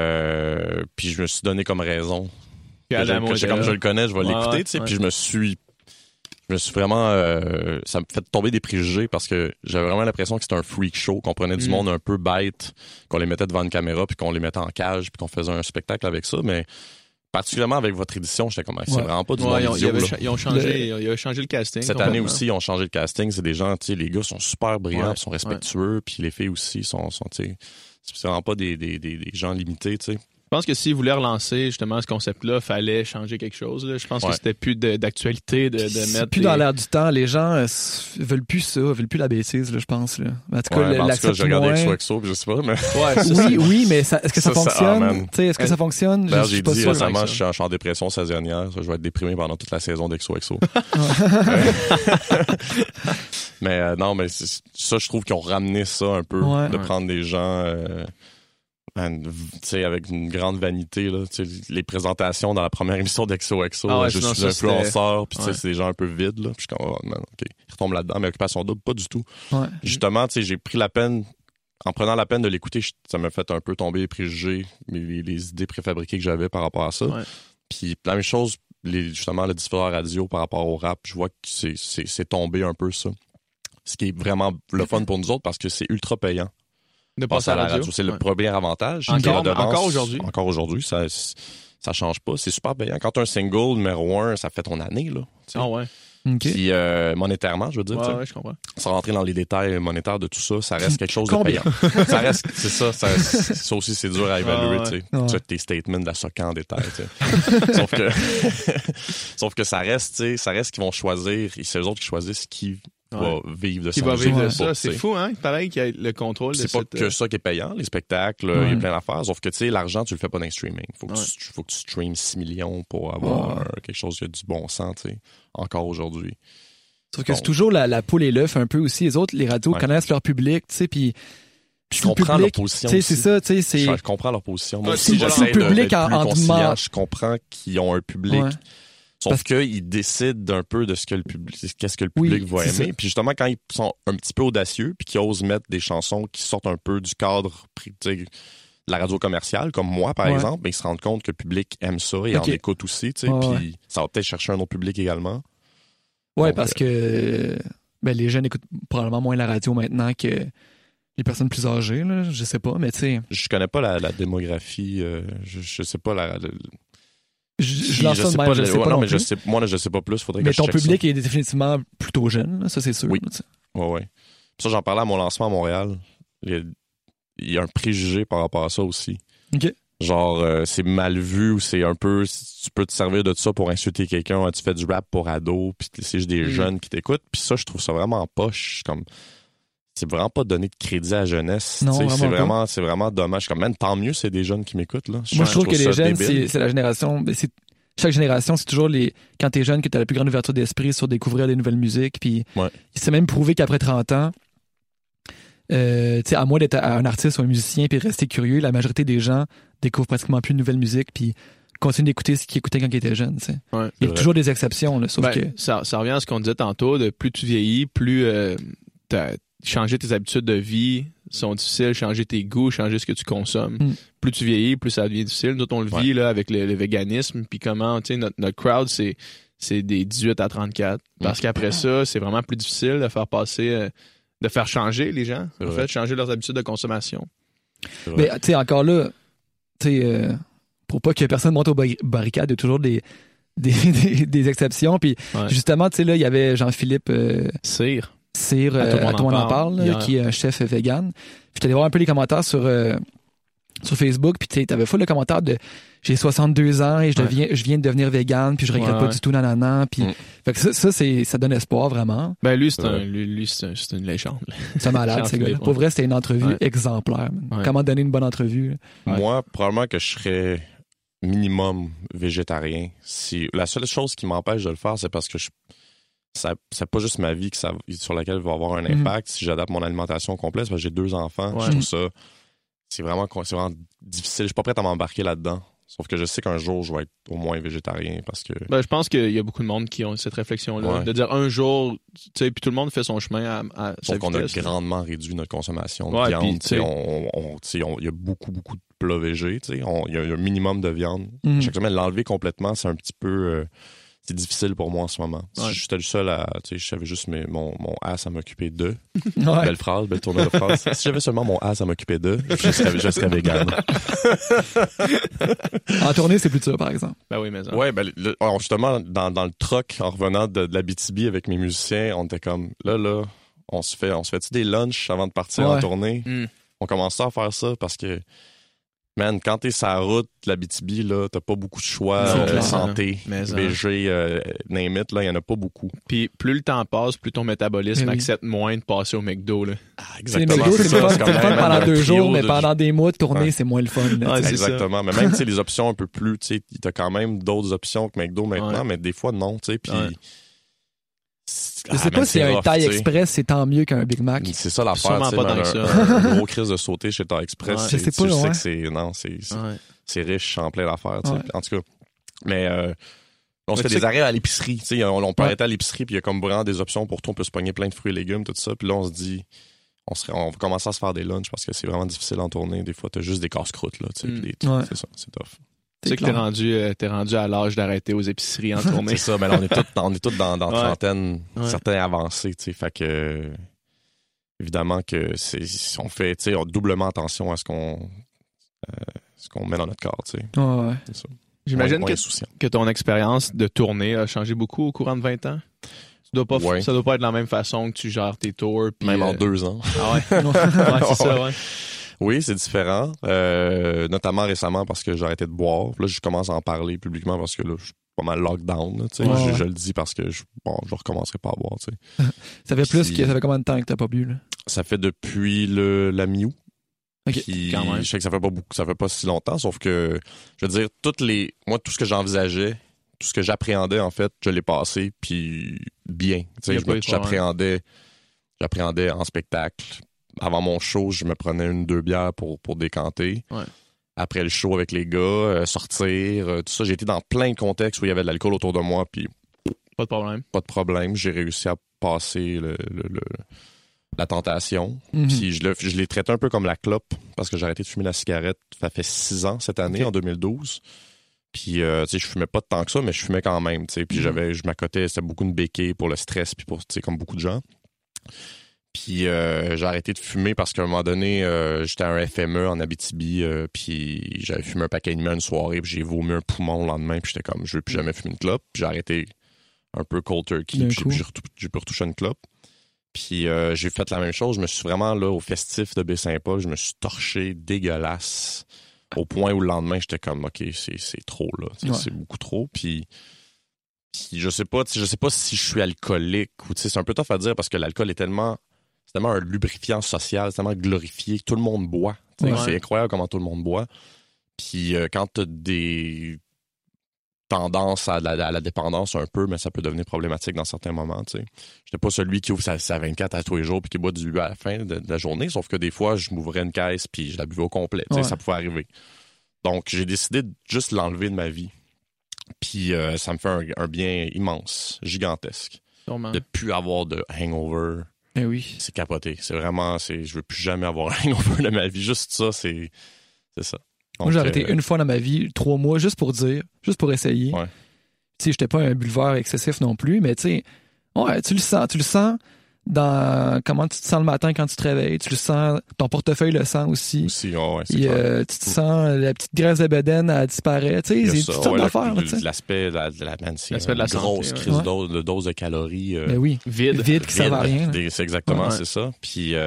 je me suis donné comme raison. Comme je le connais, je vais l'écouter. Puis je me suis vraiment... ça me fait tomber des préjugés parce que j'avais vraiment l'impression que c'était un freak show, qu'on prenait du monde un peu bête, qu'on les mettait devant une caméra, puis qu'on les mettait en cage, puis qu'on faisait un spectacle avec ça. Mais particulièrement avec votre édition, j'étais comme, c'est vraiment pas du monde idiot. Ils ont changé le casting. Cette année aussi, ils ont changé le casting. C'est des gens, tu sais, les gars sont super brillants, ils sont respectueux, puis les filles aussi sont tu sais, c'est vraiment pas des gens limités, tu sais. Je pense que s'ils voulaient relancer justement ce concept-là, fallait changer quelque chose. Là. Je pense que c'était plus d'actualité de mettre. Plus dans l'air du temps, les gens veulent plus ça, veulent plus la bêtise, là, je pense. Là. En tout cas, j'ai regardé XOXO, je sais pas, mais. Oui, mais est-ce que ça fonctionne? Est-ce que ça fonctionne? J'ai dit récemment, je suis en dépression saisonnière. Je vais être déprimé pendant toute la saison d'XOXO. Mais non, mais ça, je trouve qu'ils ont ramené ça un peu, de prendre des gens. Avec une grande vanité, là, les présentations dans la première émission d'XOXO, je suis influenceur, puis c'est des gens un peu vides, là, puis je suis comme, ils retombent là-dedans, mais Occupation Double, pas du tout. Justement, j'ai pris la peine, en prenant la peine de l'écouter, ça m'a fait un peu tomber les préjugés, les idées préfabriquées que j'avais par rapport à ça. Puis la même chose, justement, le diffuseur radio par rapport au rap, je vois que c'est tombé un peu ça. Ce qui est vraiment le fun pour nous autres, parce que c'est ultra payant. De passer à la radio. C'est le premier avantage. Encore aujourd'hui. Encore aujourd'hui, ça change pas. C'est super payant. Quand tu as un single numéro 1, ça fait ton année, là. Ah ouais. Puis monétairement, je veux dire. Ouais, je comprends. Sans rentrer dans les détails monétaires de tout ça, ça reste quelque chose de payant. Ça reste, c'est ça. Ça aussi, c'est dur à évaluer, tu sais. Tu as tes statements de la SOCAN en détail, tu sais. Sauf que ça reste, tu sais, ça reste qu'ils vont choisir, et c'est eux autres qui choisissent qui va vivre de ça. Qui va vivre de ça. C'est fou, hein? Pareil qu'il y a le contrôle de c'est pas que ça qui est payant, les spectacles, il y a plein d'affaires. Sauf que, tu sais, l'argent, tu le fais pas dans le streaming. Faut que tu streames 6 millions pour avoir quelque chose qui a du bon sens, tu sais, encore aujourd'hui. Sauf que c'est toujours la poule et l'œuf un peu aussi. Les autres, les radios connaissent leur public, tu sais, puis je comprends leur position. C'est ça, tu sais. Je comprends leur position. Moi aussi, j'essaie de être plus conciliant. Je comprends qu'ils ont un public Sauf qu'ils décident un peu de qu'est-ce que le public va aimer. Puis justement, quand ils sont un petit peu audacieux puis qu'ils osent mettre des chansons qui sortent un peu du cadre de la radio commerciale, comme moi, par exemple, ben, ils se rendent compte que le public aime ça et en écoute aussi. Puis ça va peut-être chercher un autre public également. Oui, parce que les jeunes écoutent probablement moins la radio maintenant que les personnes plus âgées. Là, je sais pas, mais tu sais... Je connais pas la démographie. Je sais pas la... Je lance ça de même, je sais pas non mais plus. Moi, je sais pas plus. Faudrait mais que je ton check public ça. est définitivement plutôt jeune, là, ça c'est sûr. Oui. Ouais. Ça, j'en parlais à mon lancement à Montréal. Il y a un préjugé par rapport à ça aussi. OK. Genre, c'est mal vu ou c'est un peu... Tu peux te servir de ça pour insulter quelqu'un. Tu fais du rap pour ados, puis c'est juste des jeunes qui t'écoutent. Puis ça, je trouve ça vraiment poche. Comme... C'est vraiment pas donner de crédit à la jeunesse. Non, c'est vraiment dommage. Comme, même tant mieux, c'est des jeunes qui m'écoutent. Là. Moi, je trouve que les jeunes, c'est la génération... Chaque génération, c'est toujours quand t'es jeune que t'as la plus grande ouverture d'esprit sur découvrir des nouvelles musiques. Puis il s'est même prouvé qu'après 30 ans, à moins d'être un artiste ou un musicien puis rester curieux, la majorité des gens découvrent pratiquement plus de nouvelles musiques puis continuent d'écouter ce qu'ils écoutaient quand ils étaient jeunes. Ouais, il y a toujours des exceptions, là, sauf que... Ça revient à ce qu'on disait tantôt, de plus tu vieillis, plus changer tes habitudes de vie sont difficiles, changer tes goûts, changer ce que tu consommes. Plus tu vieillis, plus ça devient difficile. Nous, on le vit là, avec le véganisme, puis comment, tu sais, notre crowd, c'est des 18 à 34. Parce qu'après ça, c'est vraiment plus difficile de faire passer... de faire changer les gens, en fait, changer leurs habitudes de consommation. Mais tu sais, encore là, pour pas que personne monte aux barricades, il y a toujours des exceptions. Puis justement, tu sais, là, il y avait Jean-Philippe Cyr, tout le monde en parle, là, qui est un chef vegan. Puis t'allais voir un peu les commentaires sur Facebook, puis tu avais full le commentaire de j'ai 62 ans et je viens de devenir vegan, puis je regrette pas du tout nanana, puis fait que ça donne espoir vraiment. Ben lui c'est une légende. C'est un malade ce gars. Pour vrai, c'était une entrevue exemplaire. Comment donner une bonne entrevue? Moi, probablement que je serais minimum végétarien. La seule chose qui m'empêche de le faire, c'est parce que c'est pas juste ma vie sur laquelle il va avoir un impact si j'adapte mon alimentation complète, parce que j'ai 2 enfants. Je trouve ça c'est vraiment difficile. Je suis pas prêt à m'embarquer là-dedans. Sauf que je sais qu'un jour, je vais être au moins végétarien parce que... je pense qu'il y a beaucoup de monde qui ont cette réflexion-là. De dire un jour, tu sais, puis tout le monde fait son chemin à sa vitesse. Sauf qu'on a grandement réduit notre consommation de viande. Il y a beaucoup, beaucoup de plats végés. Il y a un minimum de viande. Chaque semaine, l'enlever complètement, c'est un petit peu... c'est difficile pour moi en ce moment. Si j'étais le seul j'avais juste mon as à m'occuper d'eux. Belle phrase, belle tournure de phrase. Si j'avais seulement mon as à m'occuper d'eux, je serais vegan. En tournée, c'est plus dur, par exemple. Ben oui, mais ça. Ouais, justement, dans le truck, en revenant de l'Abitibi avec mes musiciens, on était comme, là, on se fait-tu des lunchs avant de partir en tournée? On commence à faire ça parce que man, quand t'es sur la route de l'Abitibi, là, t'as pas beaucoup de choix. Santé, végé, name it, là, il y en a pas beaucoup. Puis plus le temps passe, plus ton métabolisme accepte moins de passer au McDo, là. Exactement. C'est le fun pendant 2 jours, mais pendant des mois de tournée, c'est moins le fun. Là, exactement. Mais même, les options un peu plus, tu sais, t'as quand même d'autres options que McDo maintenant, mais des fois, non, tu sais, puis... Je sais pas si un Thai Express, c'est tant mieux qu'un Big Mac. C'est ça l'affaire, tu sais, un gros crise de sauter chez Thai Express. Je sais pas, sais que c'est riche en plein d'affaires, tu sais. En tout cas, mais on se fait des arrêts à l'épicerie, tu sais, on peut arrêter à l'épicerie, puis il y a comme vraiment des options pour tout, on peut se pogner plein de fruits et légumes, tout ça, puis là, on se dit, on va commencer à se faire des lunchs parce que c'est vraiment difficile en tournée. Des fois, t'as juste des casse-croûtes, là, tu sais, c'est ça, c'est tough. Tu sais que t'es rendu à l'âge d'arrêter aux épiceries en tournée. C'est ça, mais là, on est tous dans trentaine, certains avancés, tu sais, fait que évidemment que on fait, tu sais, doublement attention à ce qu'on met dans notre corps, tu sais. C'est ça. J'imagine que ton expérience de tournée a changé beaucoup au courant de 20 ans. Ça doit pas être de la même façon que tu gères tes tours. Même en 2 ans. Ah ouais? C'est ça, ouais. Oui, c'est différent, notamment récemment parce que j'ai arrêté de boire. Là, je commence à en parler publiquement parce que là, je suis pas mal lockdown. Là, je le dis parce que je recommencerai pas à boire. Ça fait combien de temps que t'as pas bu? Là? Ça fait depuis la mi-août. Okay. Quand même. Je sais que ça fait pas beaucoup, ça fait pas si longtemps, sauf que, je veux dire, moi, tout ce que j'envisageais, tout ce que j'appréhendais, en fait, je l'ai passé, puis bien. J'appréhendais en spectacle. Avant mon show, je me prenais 1-2 bières pour décanter. Ouais. après le show avec les gars, sortir, tout ça. J'ai été dans plein de contextes où il y avait de l'alcool autour de moi, puis pas de problème. Pas de problème. J'ai réussi à passer la tentation. Puis je l'ai traité un peu comme la clope, parce que j'ai arrêté de fumer la cigarette. Ça fait 6 ans cette année, en 2012. Puis, tu sais, je fumais pas tant que ça, mais je fumais quand même, tu sais. Puis je m'accotais, c'était beaucoup une béquille pour le stress, puis pour, tu sais, comme beaucoup de gens. Puis j'ai arrêté de fumer parce qu'à un moment donné, j'étais à un FME en Abitibi, puis j'avais fumé un paquet et demi une soirée, puis j'ai vomi un poumon le lendemain, puis j'étais comme, je veux plus jamais fumer une clope. Puis j'ai arrêté un peu cold turkey, puis j'ai pu retoucher une clope. Puis j'ai fait la même chose, je me suis vraiment, là, au festif de Baie-Saint-Paul, je me suis torché dégueulasse, au point où le lendemain, j'étais comme, OK, c'est trop, là, c'est beaucoup trop, puis je sais pas si je suis alcoolique, ou tu sais, c'est un peu tough à dire, parce que l'alcool c'est tellement un lubrifiant social, c'est tellement glorifié, tout le monde boit, c'est incroyable comment tout le monde boit, puis quand t'as des tendance à la dépendance un peu, mais ça peut devenir problématique dans certains moments, tu sais. J'étais pas celui qui ouvre sa 24 à tous les jours puis qui boit du à la fin de la journée, sauf que des fois, je m'ouvrais une caisse puis je la buvais au complet, tu sais, ça pouvait arriver. Donc, j'ai décidé de juste l'enlever de ma vie. Puis ça me fait un bien immense, gigantesque. Sûrement. De plus avoir de hangover. Ben oui. C'est capoté. C'est vraiment, je veux plus jamais avoir un hangover de ma vie. Juste ça, c'est ça. Donc, moi, j'ai arrêté une fois dans ma vie, 3 mois, juste pour essayer. Ouais. Tu sais, j'étais pas un buveur excessif non plus, mais tu sais, ouais, tu le sens dans comment tu te sens le matin quand tu te réveilles. Tu le sens, ton portefeuille le sent aussi. C'est clair. Tu te sens, la petite graisse de bedaine, elle disparaît. Tu sais, c'est toutes sortes d'affaires. L'aspect de la grosse crise de dose de calories. Ben oui, vide qui ne servent à rien. C'est exactement, c'est ça. Puis,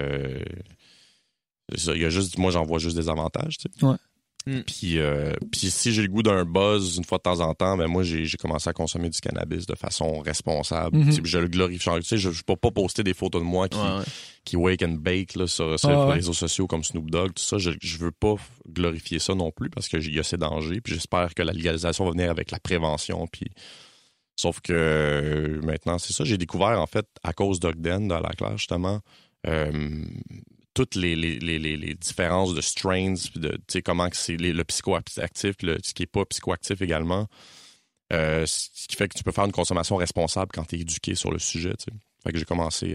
moi, j'en vois juste des avantages, tu sais. Ouais. Puis si j'ai le goût d'un buzz une fois de temps en temps, ben moi j'ai commencé à consommer du cannabis de façon responsable. Je le glorifie. Tu sais, je peux pas poster des photos de moi qui wake and bake là, sur les réseaux sociaux comme Snoop Dogg, tout ça. Je veux pas glorifier ça non plus parce qu'il y a ces dangers. Puis j'espère que la légalisation va venir avec la prévention. Puis sauf que maintenant, c'est ça. J'ai découvert en fait à cause d'Ogden dans la classe justement. Toutes les différences de strains, de tu sais comment que c'est le psychoactif, ce qui est pas psychoactif également, ce qui fait que tu peux faire une consommation responsable quand tu es éduqué sur le sujet. Tu sais. Fait que j'ai commencé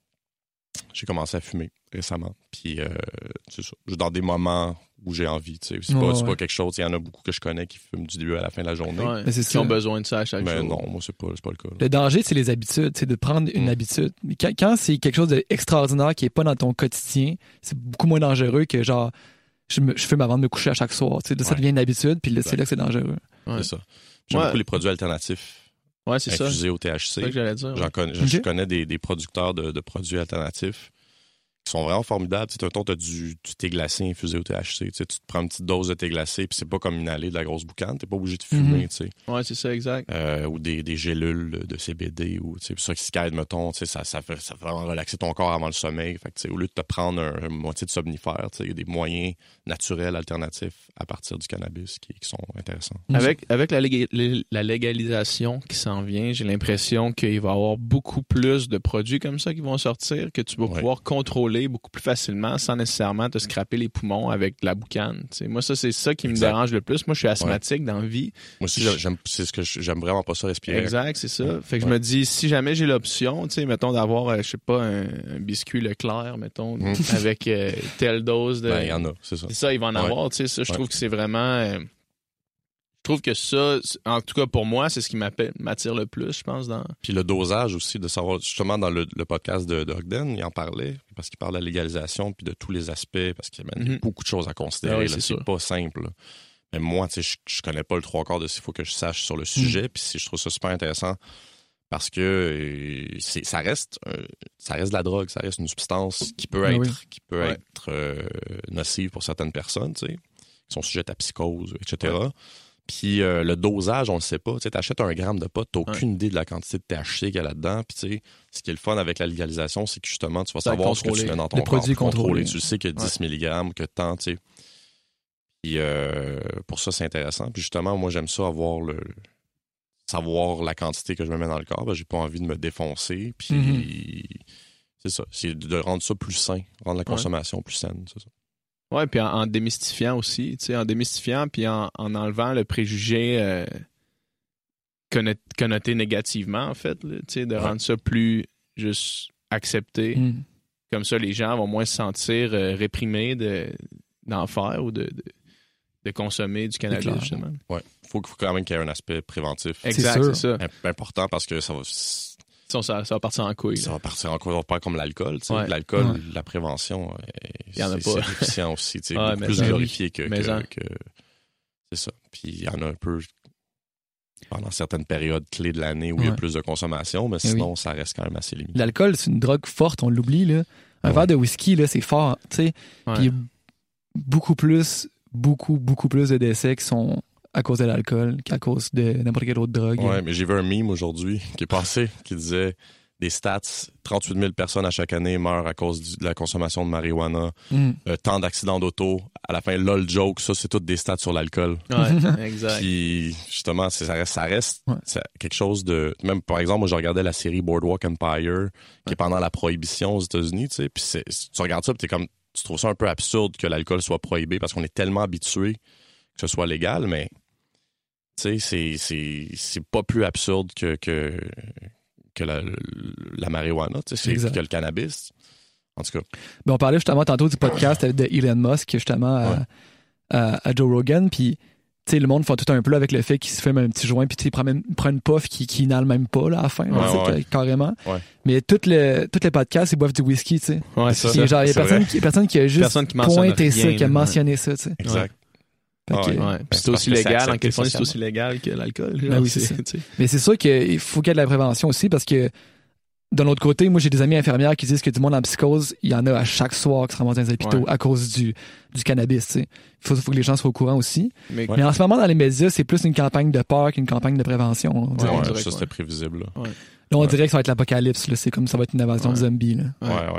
à fumer récemment. Puis c'est ça, dans des moments où j'ai envie. Tu sais. C'est pas quelque chose. Il y en a beaucoup que je connais qui fument du début à la fin de la journée. Ouais, qui ont besoin de ça à chaque jour. Mais non, moi c'est pas le cas. Là. Le danger, c'est les habitudes, c'est de prendre une habitude. Quand c'est quelque chose d'extraordinaire qui est pas dans ton quotidien, c'est beaucoup moins dangereux que genre je fume avant de me coucher à chaque soir. Tu sais, ça devient une habitude, puis c'est là que c'est dangereux. Ouais. C'est ça. J'aime beaucoup les produits alternatifs. Ouais, c'est infusés au THC. C'est ça que j'allais dire. Je connais des producteurs de produits alternatifs qui sont vraiment formidables. Tu as du thé glacé infusé au THC. Tu te prends une petite dose de thé glacé, puis c'est pas comme inhaler de la grosse boucane. T'es pas obligé de fumer. Tu sais. Ouais, c'est ça, exact. Ou des gélules de CBD. Ou ça qui aide, mettons, ça fait vraiment relaxer ton corps avant le sommeil. Fait que, au lieu de te prendre une moitié de somnifère, il y a des moyens naturels alternatifs à partir du cannabis qui sont intéressants. Avec la légalisation qui s'en vient, j'ai l'impression qu'il va y avoir beaucoup plus de produits comme ça qui vont sortir, que tu vas pouvoir contrôler beaucoup plus facilement sans nécessairement te scraper les poumons avec de la boucane. T'sais. Moi, c'est ça qui me dérange le plus. Moi, je suis asthmatique dans la vie. Moi aussi, j'aime vraiment pas ça respirer. Exact, c'est ça. Fait que je me dis, si jamais j'ai l'option, mettons, d'avoir, je sais pas, un biscuit Leclerc, mettons, avec telle dose de... Ben, il y en a, c'est ça. C'est ça, il va en avoir, tu sais. Ça, je trouve que c'est vraiment... Je trouve que ça, en tout cas pour moi, c'est ce qui m'attire le plus, je pense. Puis le dosage aussi, de savoir, justement dans le podcast de Ogden, il en parlait, parce qu'il parle de la légalisation puis de tous les aspects, parce qu'il y a beaucoup de choses à considérer. C'est pas simple. Là. Mais moi, tu sais, je connais pas le 3/4 de ce qu'il faut que je sache sur le sujet, puis je trouve ça super intéressant parce que ça reste de la drogue, ça reste une substance qui peut être nocive pour certaines personnes, tu sais, qui sont sujettes à psychose, etc. Ouais. Puis le dosage, on le sait pas. Tu sais, t'achètes 1 gramme de pot, t'as aucune idée de la quantité de THC qu'il y a là-dedans. Puis tu sais, ce qui est le fun avec la légalisation, c'est que justement, tu vas savoir ce que tu mets dans ton corps. Contrôlé. Tu sais qu'il y a 10 mg, que tant, tu sais. Puis pour ça, c'est intéressant. Puis justement, moi, j'aime ça savoir la quantité que je me mets dans le corps. Ben, j'ai pas envie de me défoncer. Puis c'est ça. C'est de rendre ça plus sain, rendre la consommation plus saine, c'est ça. Ouais, puis en démystifiant aussi, tu sais, en démystifiant puis en enlevant le préjugé connoté négativement, en fait, tu sais, de rendre ça plus juste accepté. Comme ça, les gens vont moins se sentir réprimés d'en faire ou de consommer du cannabis, justement. Ouais. Faut quand même qu'il y ait un aspect préventif. Exact, c'est ça. Important parce que ça va... Ça va partir en couille. Ça va partir en couille, pas comme l'alcool. L'alcool, la prévention, c'est déficient aussi. Beaucoup plus glorifié que c'est ça. Puis il y en a un peu pendant certaines périodes clés de l'année où il y a plus de consommation, mais sinon, ça reste quand même assez limité. L'alcool, c'est une drogue forte, on l'oublie. Là. Un verre de whisky, là, c'est fort. Puis il y a beaucoup plus de décès qui sont à cause de l'alcool qu'à cause de n'importe quelle autre drogue. Ouais, mais j'ai vu un meme aujourd'hui qui est passé qui disait des stats, 38 000 personnes à chaque année meurent à cause de la consommation de marijuana, tant d'accidents d'auto. À la fin, lol joke, ça, c'est toutes des stats sur l'alcool. Ouais, exact. Puis, justement, ça reste quelque chose de... Même, par exemple, moi, je regardais la série Boardwalk Empire, qui est pendant la prohibition aux États-Unis, tu sais, puis tu regardes ça, puis tu trouves ça un peu absurde que l'alcool soit prohibé parce qu'on est tellement habitué que ce soit légal, mais tu sais, c'est pas plus absurde que la marijuana, tu sais, que le cannabis. En tout cas. Ben, on parlait justement tantôt du podcast de Elon Musk, justement, à Joe Rogan, puis tu sais, le monde fait tout un peu avec le fait qu'il se fume un petit joint, puis il prend une puff qui inhale même pas là, à la fin, carrément. Ouais. Mais tous les podcasts, ils boivent du whisky, tu sais. Ouais, c'est ça. Genre, il y a personne qui a juste pointé ça, qui a mentionné ça, tu sais. Exact. Okay. Ouais. Puis c'est aussi légal, en Californie, c'est aussi légal que l'alcool. Ben oui, c'est ça. Mais c'est sûr qu'il faut qu'il y ait de la prévention aussi parce que d'un autre côté, moi j'ai des amis infirmières qui disent que du monde en psychose, il y en a à chaque soir qui se ramassent dans les hôpitaux à cause du cannabis. Il faut que les gens soient au courant aussi. Mais en ce moment, dans les médias, c'est plus une campagne de peur qu'une campagne de prévention. Ça c'était prévisible. Là, on dirait que ça va être l'apocalypse. Là. C'est comme ça va être une invasion de zombies. Là.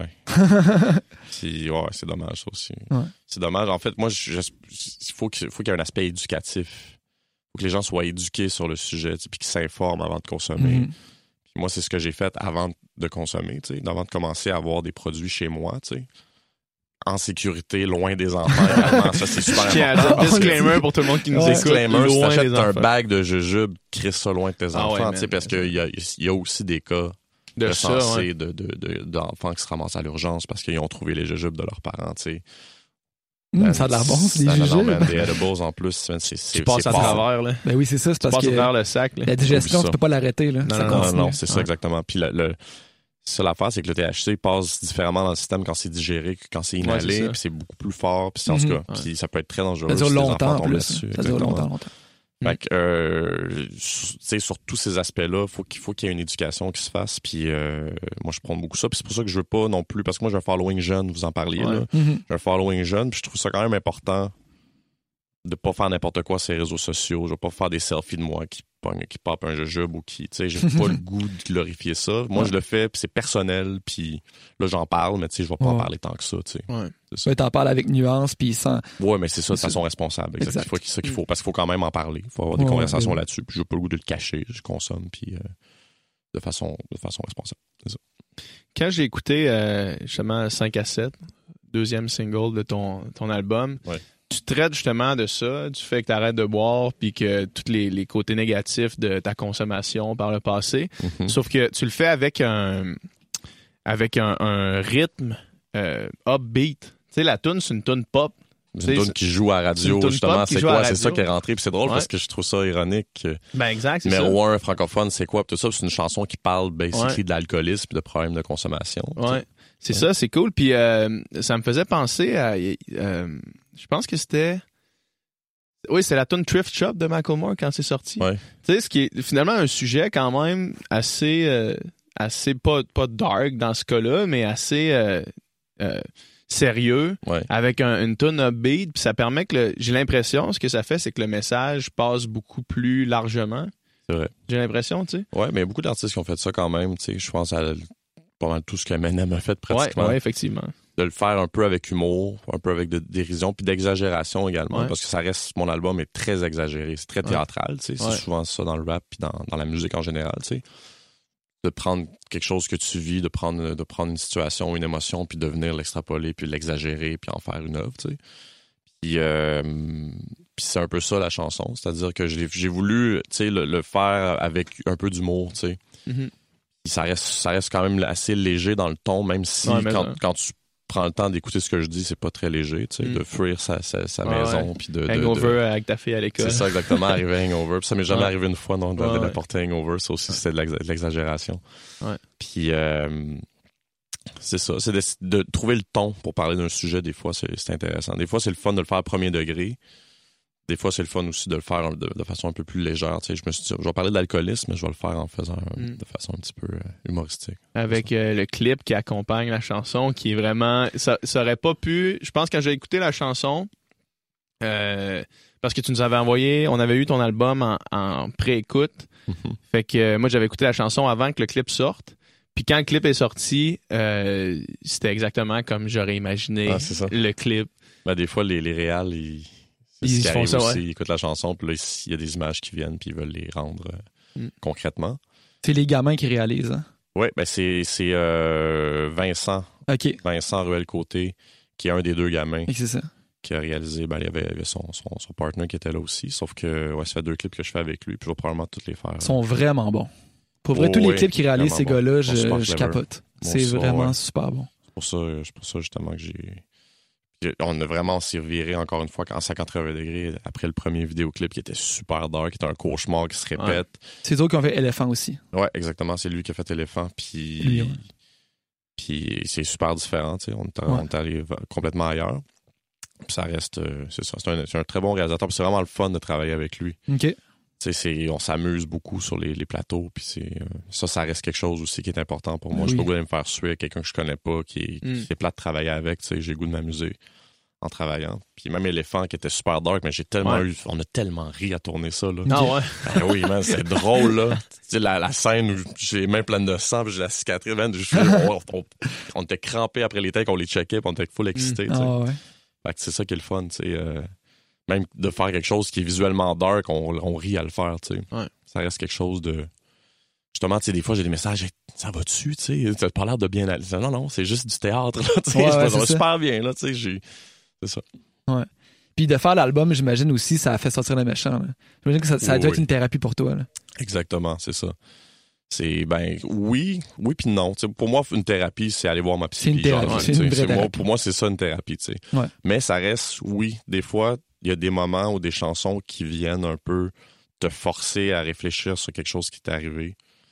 C'est dommage, ça aussi. Ouais. C'est dommage. En fait, moi, il faut qu'il y ait un aspect éducatif. Il faut que les gens soient éduqués sur le sujet puis qu'ils s'informent avant de consommer. Puis moi, c'est ce que j'ai fait avant de consommer, avant de commencer à avoir des produits chez moi, en sécurité, loin des enfants également. Ça, c'est super important. Disclaimer pour tout le monde qui nous écoute. Disclaimer, si t'achètes un bag de jujubes, crisse ça loin de tes enfants, parce qu'il y a aussi des cas recensés d'enfants qui se ramassent à l'urgence parce qu'ils ont trouvé les jujubes de leurs parents, ça a de l'air bon, c'est des jujubes. Des edibles en plus, tu passes à travers, là. Ben oui, c'est ça, c'est parce que... Tu passes à travers le sac, là. La digestion, tu peux pas l'arrêter, là. Non, c'est ça, exactement. Puis ça, l'affaire, c'est que le THC passe différemment dans le système quand c'est digéré que quand c'est inhalé, puis c'est beaucoup plus fort, puis en tout cas, puis ça peut être très dangereux. Ça dure longtemps, en plus. Ça dure longtemps. Fait que, sur tous ces aspects-là, faut qu'il y ait une éducation qui se fasse, puis moi, je prends beaucoup ça, puis c'est pour ça que je veux pas non plus, parce que moi, j'ai un following jeune, vous en parliez, là. J'ai un following jeune, puis je trouve ça quand même important de pas faire n'importe quoi sur les réseaux sociaux. Je vais pas faire des selfies de moi qui pop un jujube ou qui, tu sais, j'ai pas le goût de glorifier ça. Moi, je le fais, puis c'est personnel, puis là, j'en parle, mais tu sais, je vais pas en parler tant que ça, tu sais. C'est ça. T'en parles avec nuance, puis sans... Ouais, mais c'est ça, de façon responsable. Exact. C'est ça qu'il faut, parce qu'il faut quand même en parler. Il faut avoir des conversations là-dessus, puis j'ai pas le goût de le cacher. Je consomme, puis de façon responsable. C'est ça. Quand j'ai écouté, justement, 5 à 7, deuxième single de ton album, tu traites justement de ça, du fait que tu arrêtes de boire puis que tous les côtés négatifs de ta consommation par le passé. Sauf que tu le fais avec un rythme upbeat. Tu sais, la tune, c'est une tune pop. C'est une tune qui joue à radio, justement. C'est quoi? C'est ça qui est rentré. Puis c'est drôle parce que je trouve ça ironique. Ben exact, c'est numéro 1 francophone, c'est quoi? Puis tout ça, c'est une chanson qui parle basically de l'alcoolisme et de problèmes de consommation. Ouais. C'est ça, c'est cool. Puis ça me faisait penser à... je pense que c'était... Oui, c'est la tune Thrift Shop de Macklemore quand c'est sorti. Ouais. Tu sais, ce qui est finalement un sujet quand même assez pas dark dans ce cas-là, mais assez sérieux, avec une tune upbeat. Puis ça permet que j'ai l'impression, ce que ça fait, c'est que le message passe beaucoup plus largement. C'est vrai. J'ai l'impression, tu sais. Ouais, mais il y a beaucoup d'artistes qui ont fait ça quand même. Tu sais, je pense à pas mal tout ce qu'Eminem a fait pratiquement. Ouais, effectivement. De le faire un peu avec humour, un peu avec de dérision, puis d'exagération également, parce que ça reste, mon album est très exagéré, c'est très théâtral, tu sais, c'est souvent ça dans le rap puis dans la musique en général, tu sais. de prendre quelque chose que tu vis, de prendre une situation, une émotion, puis de venir l'extrapoler, puis l'exagérer, puis en faire une œuvre, tu sais. Puis c'est un peu ça la chanson, c'est-à-dire que j'ai voulu, tu sais, le faire avec un peu d'humour, tu sais. Mm-hmm. Ça reste quand même assez léger dans le ton, même si quand tu prends le temps d'écouter ce que je dis, c'est pas très léger, tu sais, de fuir sa maison, puis de hangover avec ta fille à l'école. C'est ça, exactement, arriver hangover. Puis ça m'est jamais arrivé une fois, non, de porter hangover, ça aussi, c'était de l'exagération. Ouais. Puis c'est ça, c'est de trouver le ton pour parler d'un sujet, des fois, c'est intéressant. Des fois, c'est le fun de le faire à premier degré. Des fois, c'est le fun aussi de le faire de façon un peu plus légère. Tu sais, je me suis dit, je vais parler d'alcoolisme, mais je vais le faire en faisant de façon un petit peu humoristique. Avec le clip qui accompagne la chanson, qui est vraiment... Ça aurait pas pu... Je pense que quand j'ai écouté la chanson, parce que tu nous avais envoyé... On avait eu ton album en pré-écoute. Mm-hmm. Fait que moi, j'avais écouté la chanson avant que le clip sorte. Puis quand le clip est sorti, c'était exactement comme j'aurais imaginé le clip. Ben, des fois, les réals, ils font ça, aussi, ils écoutent la chanson, puis là, il y a des images qui viennent, puis ils veulent les rendre concrètement. C'est les gamins qui réalisent, hein? Oui, ben c'est Vincent. OK. Vincent Ruel-Côté, qui est un des deux gamins. C'est ça. Qui a réalisé, ben, il y avait son partner qui était là aussi, sauf que ça fait 2 clips que je fais avec lui, puis je vais probablement tous les faire. Ils sont vraiment bons. Pour vrai, tous les clips qu'ils réalisent, ces gars-là, je capote. C'est vraiment super bon. C'est pour ça justement que on a vraiment s'y reviré encore une fois en 180 degrés après le premier vidéoclip qui était super dark, qui était un cauchemar qui se répète. Ouais. C'est eux qui ont fait Éléphant aussi. Ouais, exactement. C'est lui qui a fait Éléphant. Puis c'est super différent. Tu sais. On est allé complètement ailleurs. Puis ça reste... c'est ça. C'est un très bon réalisateur. Puis c'est vraiment le fun de travailler avec lui. OK. On s'amuse beaucoup sur les plateaux, puis ça reste quelque chose aussi qui est important pour moi. Je peux pas goût de me faire suer à quelqu'un que je connais pas, qui est plat de travailler avec, j'ai le goût de m'amuser en travaillant. Puis même Éléphant qui était super dark, mais on a tellement ri à tourner ça, là. Ah ouais? Ben oui, man, c'est drôle, là. La scène où j'ai les mains pleines de sang, puis j'ai la cicatrice, man, on était crampés après les takes, on les checkait, puis on était full excités, ouais. Fait que c'est ça qui est le fun, tu sais. Même de faire quelque chose qui est visuellement dark, on rit à le faire, tu sais. Ouais. Ça reste quelque chose de... Justement, tu sais, des fois, j'ai des messages, ça va-tu, tu sais? T'as pas l'air de bien aller. Non, c'est juste du théâtre, là, tu sais. Ça va super bien, là, tu sais. C'est ça. Ouais. Puis de faire l'album, j'imagine aussi, ça a fait sortir le méchant, là. J'imagine que ça a dû être une thérapie pour toi, là. Exactement, c'est ça. C'est, oui puis non. T'sais, pour moi, une thérapie, c'est aller voir ma psy. C'est une thérapie. Pour moi, c'est ça, une thérapie, tu sais. Ouais. Mais ça reste, des fois, il y a des moments ou des chansons qui viennent un peu te forcer à réfléchir sur quelque chose qui t'est arrivé.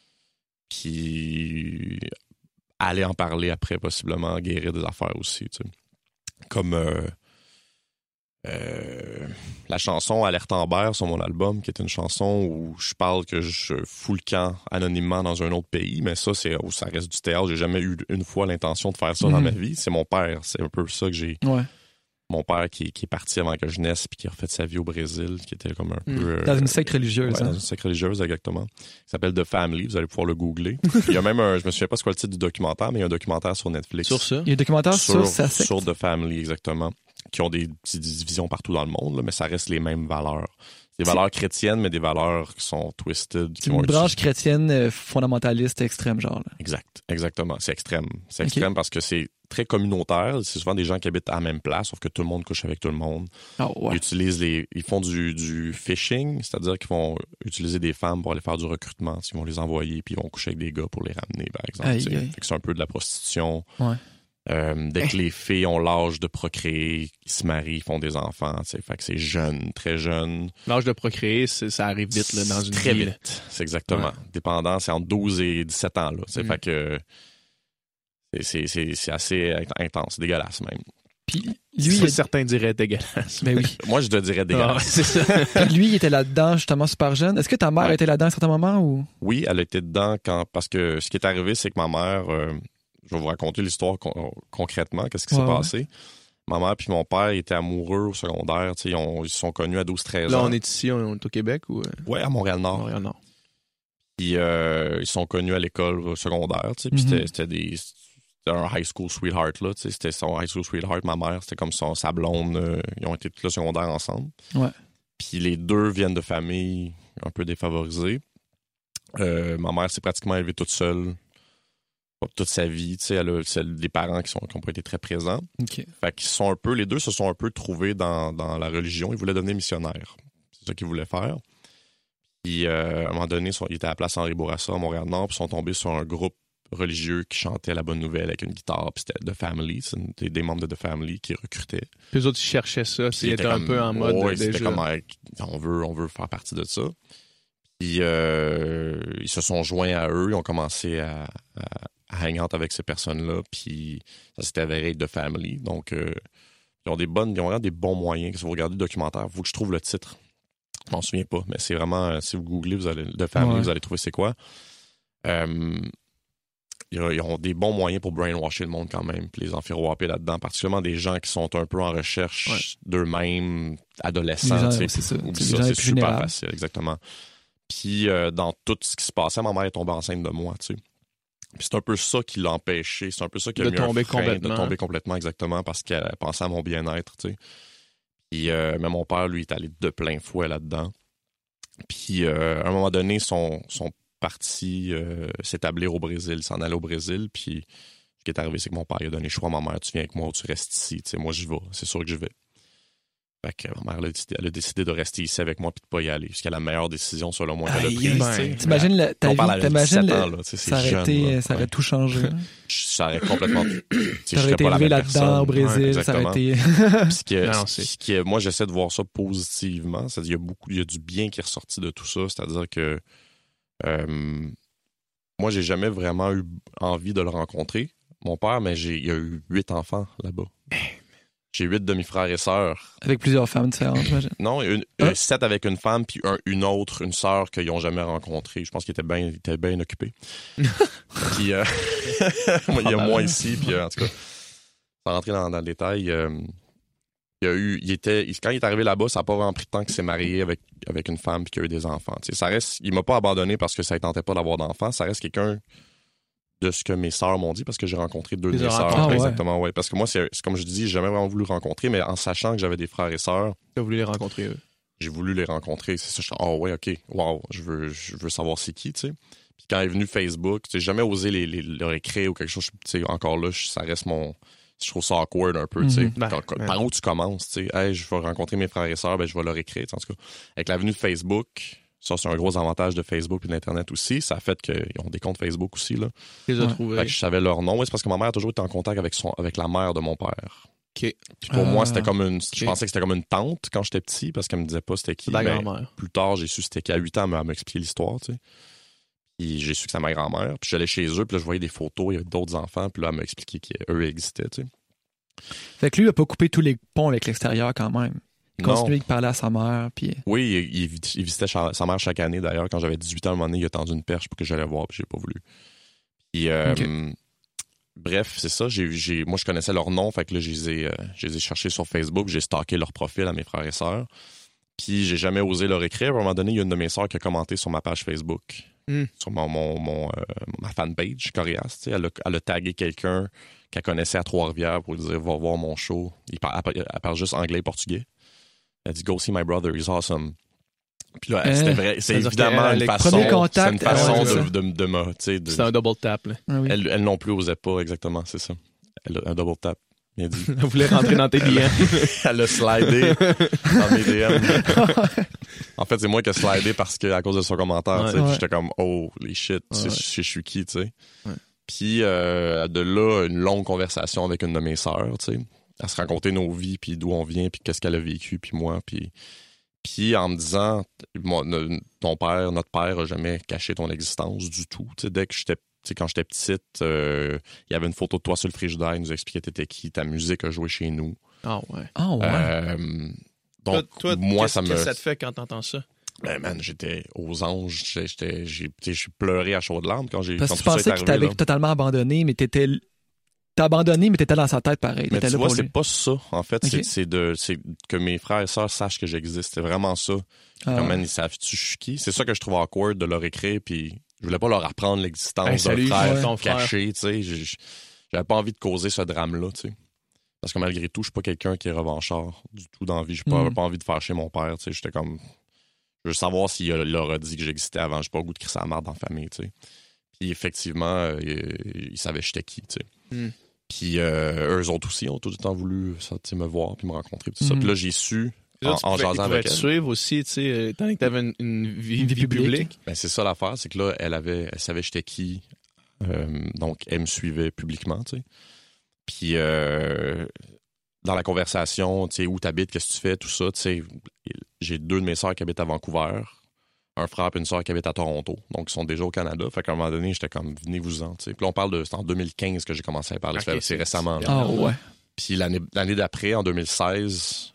Puis aller en parler après, possiblement, guérir des affaires aussi, tu sais. Comme la chanson Alerte Amber sur mon album, qui est une chanson où je parle que je fous le camp anonymement dans un autre pays, mais ça reste du théâtre. J'ai jamais eu une fois l'intention de faire ça dans ma vie. C'est mon père. C'est un peu ça que j'ai... Ouais. Mon père qui est parti avant que je naisse puis qui a refait sa vie au Brésil, qui était comme un peu... dans une secte religieuse. Ouais, dans une secte religieuse, exactement. Il s'appelle The Family, vous allez pouvoir le googler. Il y a même je me souviens pas c'est quoi le titre du documentaire, mais il y a un documentaire sur Netflix. Sur ça? Il y a un documentaire sur sa secte? Sur The Family, exactement. Qui ont des petites divisions partout dans le monde, là, mais ça reste les mêmes valeurs. Des valeurs chrétiennes, mais des valeurs qui sont twisted. C'est une branche chrétienne fondamentaliste extrême, genre. Là. Exactement. C'est extrême. C'est extrême parce que c'est très communautaire. C'est souvent des gens qui habitent à la même place, sauf que tout le monde couche avec tout le monde. Oh, ouais. Ils font du phishing, c'est-à-dire qu'ils vont utiliser des femmes pour aller faire du recrutement. Ils vont les envoyer, puis ils vont coucher avec des gars pour les ramener, par exemple. Fait que c'est un peu de la prostitution. Ouais. Dès que les filles ont l'âge de procréer, ils se marient, ils font des enfants. Fait que c'est jeune, très jeune. L'âge de procréer, ça arrive vite là, dans une très vie. Vite, c'est exactement. Ouais. Dépendant, c'est entre 12 et 17 ans. Là. Fait que c'est assez intense, c'est dégueulasse même. Puis lui, certains diraient dégueulasse. Mais oui. Moi, je te dirais dégueulasse. C'est ça. Puis lui, il était là-dedans justement super jeune. Est-ce que ta mère était là-dedans à un certain moment ou? Oui, elle était dedans parce que ce qui est arrivé, c'est que ma mère... je vais vous raconter l'histoire concrètement, qu'est-ce qui s'est passé. Ma mère puis mon père étaient amoureux au secondaire. Ils se sont connus à 12-13 ans. Là, on est ici, on est au Québec ou... Oui, à Montréal-Nord. Montréal-Nord. Puis ils sont connus à l'école secondaire. Puis c'était un high school sweetheart. Là, c'était son high school sweetheart. Ma mère, c'était comme sa blonde. Ils ont été tous là secondaire ensemble. Ouais. Puis les deux viennent de familles un peu défavorisées. Ma mère s'est pratiquement élevée toute seule toute sa vie. Elle a des parents qui n'ont pas été très présents. Okay. Fait qu'ils les deux se sont un peu trouvés dans la religion. Ils voulaient devenir missionnaires. C'est ça qu'ils voulaient faire. Puis à un moment donné, ils étaient à la place Henri Bourassa à Montréal-Nord, puis ils sont tombés sur un groupe religieux qui chantait la bonne nouvelle avec une guitare, puis c'était The Family, c'était des membres de The Family qui recrutaient. Puis eux autres, ils cherchaient ça, c'était un peu en mode déjà. C'était comme, on veut faire partie de ça. Puis ils se sont joints à eux, ils ont commencé à hang out avec ces personnes-là, puis ça s'était avéré The Family. Donc, ils ont vraiment des bons moyens. Si vous regardez le documentaire, il faut que je trouve le titre. Je m'en souviens pas, mais c'est vraiment, si vous googlez, The Family, vous allez trouver c'est quoi. Ils ont des bons moyens pour brainwasher le monde quand même, puis les enfiroiper là-dedans, particulièrement des gens qui sont un peu en recherche d'eux-mêmes, adolescents. C'est ça. C'est super facile, exactement. Puis dans tout ce qui se passait, ma mère est tombée enceinte de moi, tu sais. Puis c'est un peu ça qui l'a empêché, c'est un peu ça qui a mis un frein de tomber complètement, exactement, parce qu'elle pensait à mon bien-être, tu sais. Puis mais mon père, lui, est allé de plein fouet là-dedans. Puis à un moment donné, son parti s'établir au Brésil, s'en aller au Brésil, puis ce qui est arrivé, c'est que mon père a donné le choix à ma mère, tu viens avec moi ou tu restes ici, tu sais, moi j'y vais, c'est sûr que je vais. Fait que ma mère elle a décidé de rester ici avec moi puis de pas y aller, jusqu'à la meilleure décision selon moi qu'elle a prise. T'imagines ça aurait tout changé. Ça aurait complètement. T'aurais été élevé là-dedans au Brésil, ça aurait été. Moi j'essaie de voir ça positivement, c'est-à-dire il y a du bien qui est ressorti de tout ça, c'est-à-dire que moi j'ai jamais vraiment eu envie de le rencontrer, mon père, mais il y a eu 8 enfants là-bas. J'ai 8 demi-frères et sœurs. Avec plusieurs femmes différentes, j'imagine. Non, 7 avec une femme, puis une sœur qu'ils n'ont jamais rencontrée. Je pense qu'il était bien occupé. Puis, il y a moi ici, puis en tout cas, sans rentrer dans le détail, quand il est arrivé là-bas, ça n'a pas vraiment pris de temps qu'il s'est marié avec une femme puis qu'il a eu des enfants. Il m'a pas abandonné parce que ça ne tentait pas d'avoir d'enfants. Ça reste quelqu'un de ce que mes sœurs m'ont dit, parce que j'ai rencontré 2 de mes sœurs. Exactement, ouais. Parce que moi, c'est comme je dis, j'ai jamais vraiment voulu rencontrer, mais en sachant que j'avais des frères et sœurs. Tu as voulu les rencontrer, eux? J'ai voulu les rencontrer. C'est ça, OK, wow, je veux savoir c'est qui, tu sais. Puis quand est venu Facebook, j'ai jamais osé leur écrire ou quelque chose, tu sais, encore là, ça reste je trouve ça awkward un peu, tu sais. Par où tu commences, tu sais. Hey, je vais rencontrer mes frères et sœurs, je vais leur écrire, en tout cas. Avec l'avenue de Facebook. Ça, c'est un gros avantage de Facebook et d'Internet aussi. Ça a fait qu'ils ont des comptes Facebook aussi, là. Tu les as trouvés. Fait que je savais leur nom. C'est parce que ma mère a toujours été en contact avec la mère de mon père. OK. Puis pour moi, c'était comme je pensais que c'était comme une tante quand j'étais petit, parce qu'elle me disait pas c'était qui. La grand-mère. Plus tard, j'ai su c'était qui. À 8 ans, elle m'a expliqué l'histoire, tu sais. Puis j'ai su que c'était ma grand-mère. Puis j'allais chez eux, puis là, je voyais des photos, il y avait d'autres enfants, puis là, elle m'a expliqué qu'eux existaient, tu sais. Fait que lui, il a pas coupé tous les ponts avec l'extérieur quand même. Il continuait de parler à sa mère. Puis... Oui, il visitait sa mère chaque année, d'ailleurs. Quand j'avais 18 ans, à un moment donné, il a tendu une perche pour que j'allais voir, puis j'ai pas voulu. Puis, bref, c'est ça. Moi, je connaissais leur nom, fait que là, je les ai cherchés sur Facebook, j'ai stalké leur profil à mes frères et sœurs. Puis, j'ai jamais osé leur écrire. À un moment donné, il y a une de mes sœurs qui a commenté sur ma page Facebook, sur ma fanpage, Corias. Elle a tagué quelqu'un qu'elle connaissait à Trois-Rivières pour lui dire « Va voir mon show ». Elle parle juste anglais et portugais. Elle dit « Go see my brother, he's awesome ». Puis là, c'était vrai. C'est évidemment une façon de me... C'est un double tap, là. Ah oui. Elle non plus osait pas, exactement, c'est ça. Elle a un double tap. Elle dit... Elle voulait rentrer dans tes DM. Elle a slidé dans mes DM. En fait, c'est moi qui ai slidé à cause de son commentaire. J'étais comme « Oh, les shit, je suis qui, tu sais. » Puis de là, une longue conversation avec une de mes sœurs, tu sais. À se raconter nos vies, puis d'où on vient, puis qu'est-ce qu'elle a vécu, puis moi, puis en me disant, notre père a jamais caché ton existence du tout. Tu sais, quand j'étais petite, il y avait une photo de toi sur le frigidaire, il nous expliquait t'étais qui, ta musique a joué chez nous. Ah ouais. Donc, toi, moi, qu'est-ce que ça te fait quand t'entends ça? Ben man, j'étais aux anges, j'ai pleuré à chaudes larmes quand j'ai... Parce que tu pensais qu'il t'avait totalement abandonné, mais t'as abandonné, mais t'étais dans sa tête pareil. Mais tu vois, c'est pas ça. En fait, c'est que mes frères et sœurs sachent que j'existe. C'est vraiment ça. Comme ils savent-tu je suis qui? C'est ça que je trouve awkward de leur écrire, puis je voulais pas leur apprendre l'existence d'un frère caché, tu sais. J'avais pas envie de causer ce drame-là, tu sais. Parce que malgré tout, je suis pas quelqu'un qui est revanchard du tout dans la vie. J'ai pas envie de fâcher mon père, tu sais. J'étais comme... Je veux savoir s'il leur a dit que j'existais avant. J'ai pas le goût de crisser la marde dans la famille, tu sais. Puis effectivement, ils savaient j'étais qui, tu sais. Puis eux autres aussi ont tout le temps voulu ça, me voir puis me rencontrer. Tout ça. Puis là, j'ai su, en jasant avec elle. Tu pouvais te suivre aussi, tu sais, tant que tu avais une vie publique. Ben, c'est ça l'affaire, c'est que là, elle savait j'étais qui. Donc, elle me suivait publiquement, tu sais. Puis dans la conversation, tu sais, où t'habites, qu'est-ce que tu fais, tout ça, tu sais, j'ai 2 de mes sœurs qui habitent à Vancouver, un frère et une sœur qui habitent à Toronto, donc ils sont déjà au Canada. Fait qu'à un moment donné, j'étais comme, venez-vous-en, tu sais. Puis là, on parle c'est en 2015 que j'ai commencé à parler, c'est récemment. Là. Ah ouais. Puis l'année d'après, en 2016,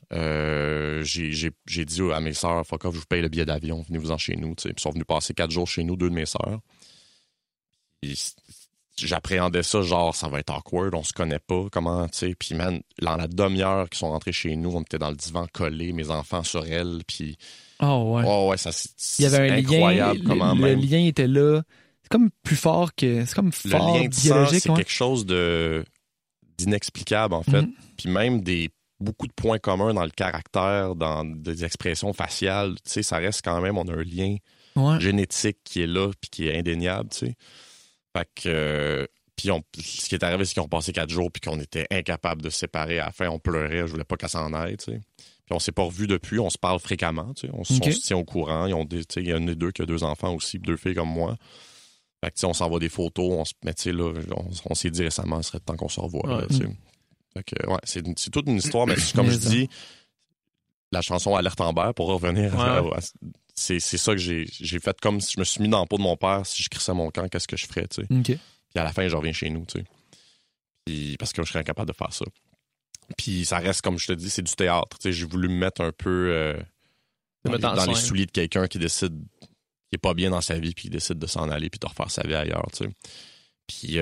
j'ai dit à mes sœurs, fuck off, je vous paye le billet d'avion, venez-vous-en chez nous, tu sais. Puis ils sont venus passer 4 jours chez nous, 2 de mes sœurs. Puis j'appréhendais ça, genre, ça va être awkward, on se connaît pas, comment, tu sais. Puis, man, dans la demi-heure qu'ils sont rentrés chez nous, on était dans le divan collé, mes enfants sur elle, puis... Oh, ouais. Oh, ouais, ça, il y avait un incroyable lien, comment le même... lien était là. C'est comme plus fort que... C'est comme fort le lien de biologique, sang, c'est quelque chose d'inexplicable, en fait. Puis même beaucoup de points communs dans le caractère, dans des expressions faciales, tu sais, ça reste quand même, on a un lien génétique qui est là, puis qui est indéniable, tu sais. Fait que... Puis ce qui est arrivé, c'est qu'ils ont passé 4 jours puis qu'on était incapables de se séparer. À la fin, on pleurait. Je voulais pas qu'elle s'en aille, tu sais. Puis on s'est pas revus depuis. On se parle fréquemment, tu sais. On se tient au courant. Il y en a 2 qui a 2 enfants aussi, 2 filles comme moi. Fait que, tu sais, on s'envoie des photos. Mais tu sais, là, on s'est dit récemment, ce serait temps qu'on se revoie, là, tu sais. Fait que, ouais, c'est toute une histoire. Mais comme je dis, la chanson Alerte Amber, pour revenir, c'est ça que j'ai fait comme si je me suis mis dans la peau de mon père. Si je crissais mon camp, qu'est-ce que je ferais, tu sais. Puis à la fin, je reviens chez nous, tu sais. Puis parce que je serais incapable de faire ça. Puis ça reste, comme je te dis, c'est du théâtre. Tu sais, j'ai voulu me mettre un peu dans les souliers de quelqu'un qui décide, qui est pas bien dans sa vie, puis qui décide de s'en aller, puis de refaire sa vie ailleurs, tu sais. Puis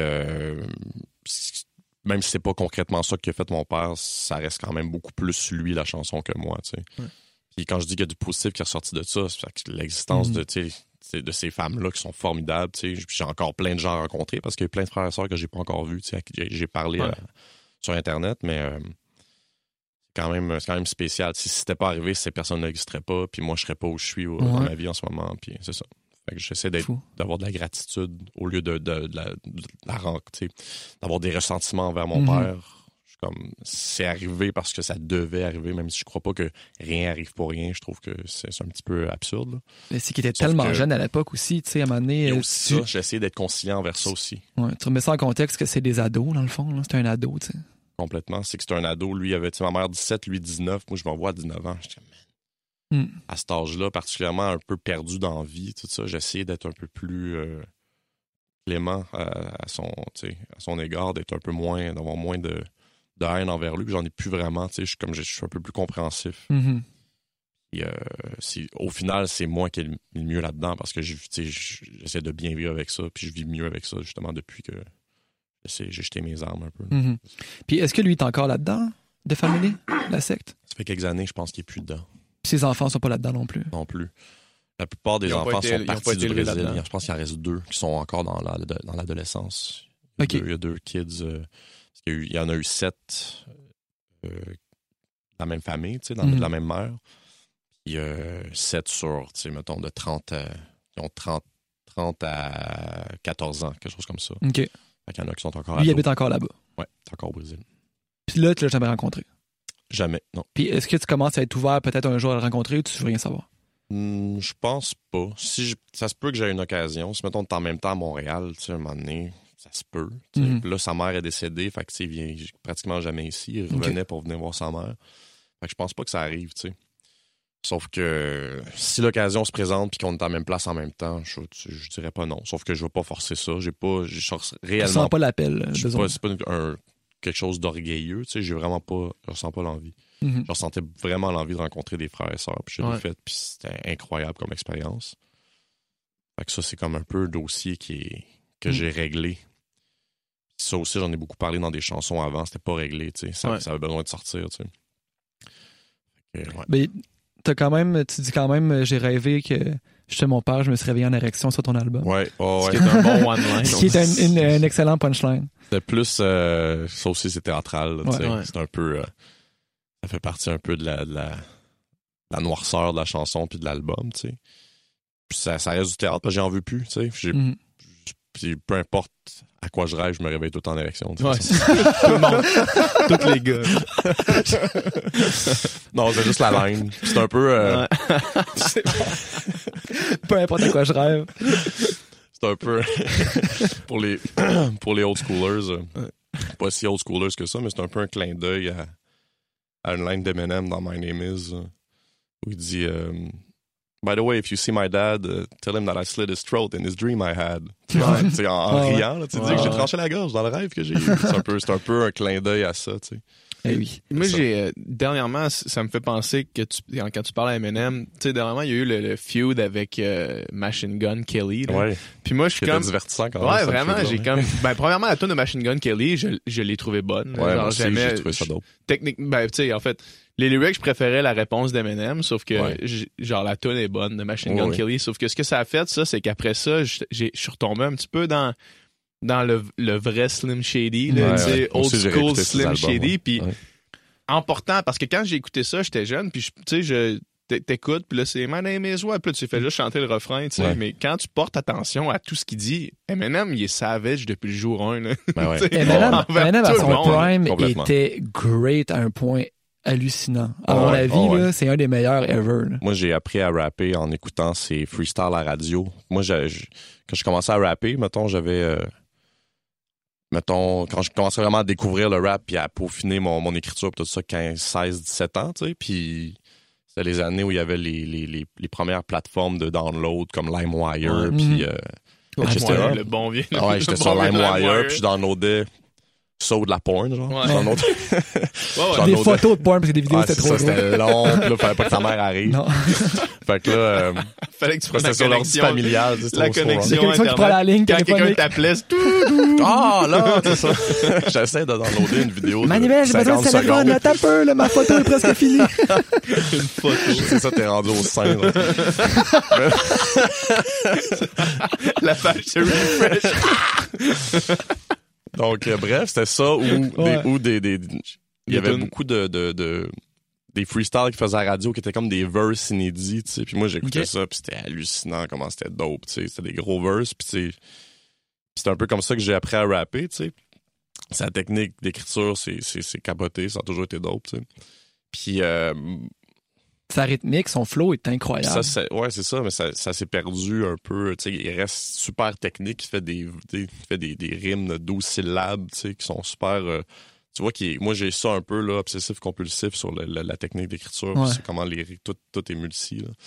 même si c'est pas concrètement ça qu'a fait mon père, ça reste quand même beaucoup plus lui, la chanson, que moi, tu sais. Puis quand je dis qu'il y a du positif qui est ressorti de ça, c'est l'existence de, tu sais, de ces femmes-là qui sont formidables, tu sais. J'ai encore plein de gens rencontrés parce qu'il y a plein de frères et sœurs que j'ai pas encore vus, tu sais, à qui j'ai parlé sur Internet, mais c'est quand même spécial. Si c'était pas arrivé, ces personnes n'existeraient pas, puis moi, je serais pas où je suis dans ma vie en ce moment, puis c'est ça. Fait que j'essaie d'avoir de la gratitude au lieu de la ranque, tu sais, d'avoir des ressentiments envers mon père. Comme c'est arrivé parce que ça devait arriver, même si je crois pas que rien arrive pour rien. Je trouve que c'est un petit peu absurde. Là. Mais c'est qu'il était tellement jeune à l'époque aussi, tu sais, à un moment donné. Il y a aussi ça, j'ai essayé d'être conciliant envers ça aussi. Ouais, tu remets ça en contexte que c'est des ados, dans le fond. C'est un ado, tu sais. Complètement. C'est que c'est un ado. Lui, avait, ma mère 17, lui 19. Moi, je m'envoie à 19 ans. Je dis, man. À cet âge-là, particulièrement un peu perdu dans la vie, tout ça, j'essayais d'être un peu plus clément à son égard, d'être un peu moins, d'avoir moins de haine envers lui, puis j'en ai plus vraiment, tu sais, je suis un peu plus compréhensif. Et, au final, c'est moi qui ai le mieux là-dedans, parce que j'essaie de bien vivre avec ça, puis je vis mieux avec ça, justement, depuis que j'ai jeté mes armes un peu. Puis est-ce que lui est encore là-dedans, de Family, la secte? Ça fait quelques années, je pense qu'il est plus dedans. Puis ses enfants sont pas là-dedans non plus? Non plus. La plupart des enfants sont partis du Brésil. Je pense qu'il en reste 2 qui sont encore dans l'adolescence. Il y a 2 kids... il y en a eu 7 de la même famille, tu sais, de la même mère. Puis 7 sur, tu sais, mettons, de 30 qui ont 30 à 14 ans, quelque chose comme ça. OK. Fait qu'il y en a qui sont encore Lui, il habite encore là-bas. Ouais, c'est encore au Brésil. Puis là, tu l'as jamais rencontré? Jamais, non. Puis est-ce que tu commences à être ouvert peut-être un jour à le rencontrer ou tu veux rien savoir? Je pense pas. Ça se peut que j'ai une occasion. Si, mettons, t'es en même temps à Montréal, tu sais, à un moment donné... Ça se peut. Là, sa mère est décédée, fait que il vient pratiquement jamais ici. Il revenait pour venir voir sa mère. Fait que je pense pas que ça arrive, tu sais. Sauf que si l'occasion se présente et qu'on est à la même place en même temps, je dirais pas non. Sauf que je vais pas forcer ça. Réellement. Je sens pas l'appel. C'est pas quelque chose d'orgueilleux, tu sais. Je ressens pas l'envie. Je ressentais vraiment l'envie de rencontrer des frères et sœurs. Puis je l'ai fait, puis c'était incroyable comme expérience. Fait que ça, c'est comme un peu un dossier que j'ai réglé. Ça aussi, j'en ai beaucoup parlé dans des chansons avant. C'était pas réglé, tu sais. Ça avait besoin de sortir, tu sais. Mais tu dis quand même, j'ai rêvé que j'étais mon père, je me suis réveillé en érection sur ton album. Ouais. Ce qui est un bon one-line. Ce qui est un excellent punchline. C'était plus... ça aussi, c'est théâtral, tu sais. C'est un peu... ça fait partie un peu de la noirceur de la chanson puis de l'album, tu sais. Puis ça reste du théâtre, parce que j'en veux plus, tu sais. Puis peu importe à quoi je rêve, je me réveille tout le temps en érection. Ouais, tout le monde. Tous les gars. Non, c'est juste la line. C'est un peu... C'est bon. Peu importe à quoi je rêve. C'est un peu... pour les old schoolers, pas si old schoolers que ça, mais c'est un peu un clin d'œil à une line d'Eminem dans My Name Is, où il dit... By the way, if you see my dad, tell him that I slit his throat in his dream I had. Ouais. En riant, là, tu dis que j'ai tranché la gorge dans le rêve que j'ai eu. C'est un peu un clin d'œil à ça, tu sais. Eh oui. Moi, dernièrement, ça me fait penser que quand tu parles à Eminem, tu sais, dernièrement, il y a eu le feud avec Machine Gun Kelly. Là. Ouais. Puis moi, je suis comme... divertissant quand même. Ouais, vraiment, j'ai comme... Ben, premièrement, la tune de Machine Gun Kelly, je l'ai trouvée bonne. Ouais, genre, j'ai trouvé ça dope. Technique, ben, tu sais, en fait... Les lyrics, je préférais la réponse d'Eminem, sauf que, genre, la tune est bonne de Machine Gun Kelly. Sauf que ce que ça a fait, ça, c'est qu'après ça, je suis retombé un petit peu dans le vrai Slim Shady, là, tu sais, old school Slim Shady. Puis, en portant, parce que quand j'ai écouté ça, j'étais jeune, puis, tu sais, t'écoutes, puis là, c'est My Name Is What, puis là, tu fais juste chanter le refrain, tu sais. Mais quand tu portes attention à tout ce qu'il dit, Eminem, il est savage depuis le jour 1, là. Ben ouais. Eminem, à son prime, était great à un point hallucinant. À mon avis, là, c'est un des meilleurs ever. Là. Moi, j'ai appris à rapper en écoutant ses freestyles à la radio. Moi, quand je commençais à rapper, mettons, quand je commençais vraiment à découvrir le rap puis à peaufiner mon écriture, tout ça, 15, 16, 17 ans, tu sais, puis c'était les années où il y avait les premières plateformes de download comme LimeWire, puis etc. Le bon vieux. Ouais, j'étais sur LimeWire, puis je downloadais saut de la porn, genre. Ouais. Des photos de porn parce que des vidéos, c'était trop drôle. C'était long, puis là, fallait pas que ta mère arrive. Non. Fait que là, fallait que tu prennes la connexion familiale. La connexion qui prend la ligne. Quand quelqu'un t'appelait, ah, là, c'est ça. J'essaie de downloader une vidéo. Manuel, j'ai besoin de téléphone, là, t'as peu, là, ma photo est presque finie. Une photo. C'est ça, t'es rendu au sein, là. La page se refresh. Donc, bref, c'était ça où il y avait beaucoup des freestyles qui faisaient à la radio qui étaient comme des verses inédits, tu sais. Puis moi, j'écoutais ça, puis c'était hallucinant comment c'était dope, tu sais. C'était des gros verses, puis c'est un peu comme ça que j'ai appris à rapper, tu sais. Sa technique d'écriture, c'est capoté, ça a toujours été dope, tu sais. Puis... sa rythmique, son flow est incroyable. Ouais, c'est ça, mais ça s'est perdu un peu. Tu sais, il reste super technique. Il fait des rimes de 12 syllabes, tu sais, qui sont super... tu vois, moi, j'ai ça un peu, là, obsessif-compulsif sur la technique d'écriture. Ouais. C'est comment tout est multi, là.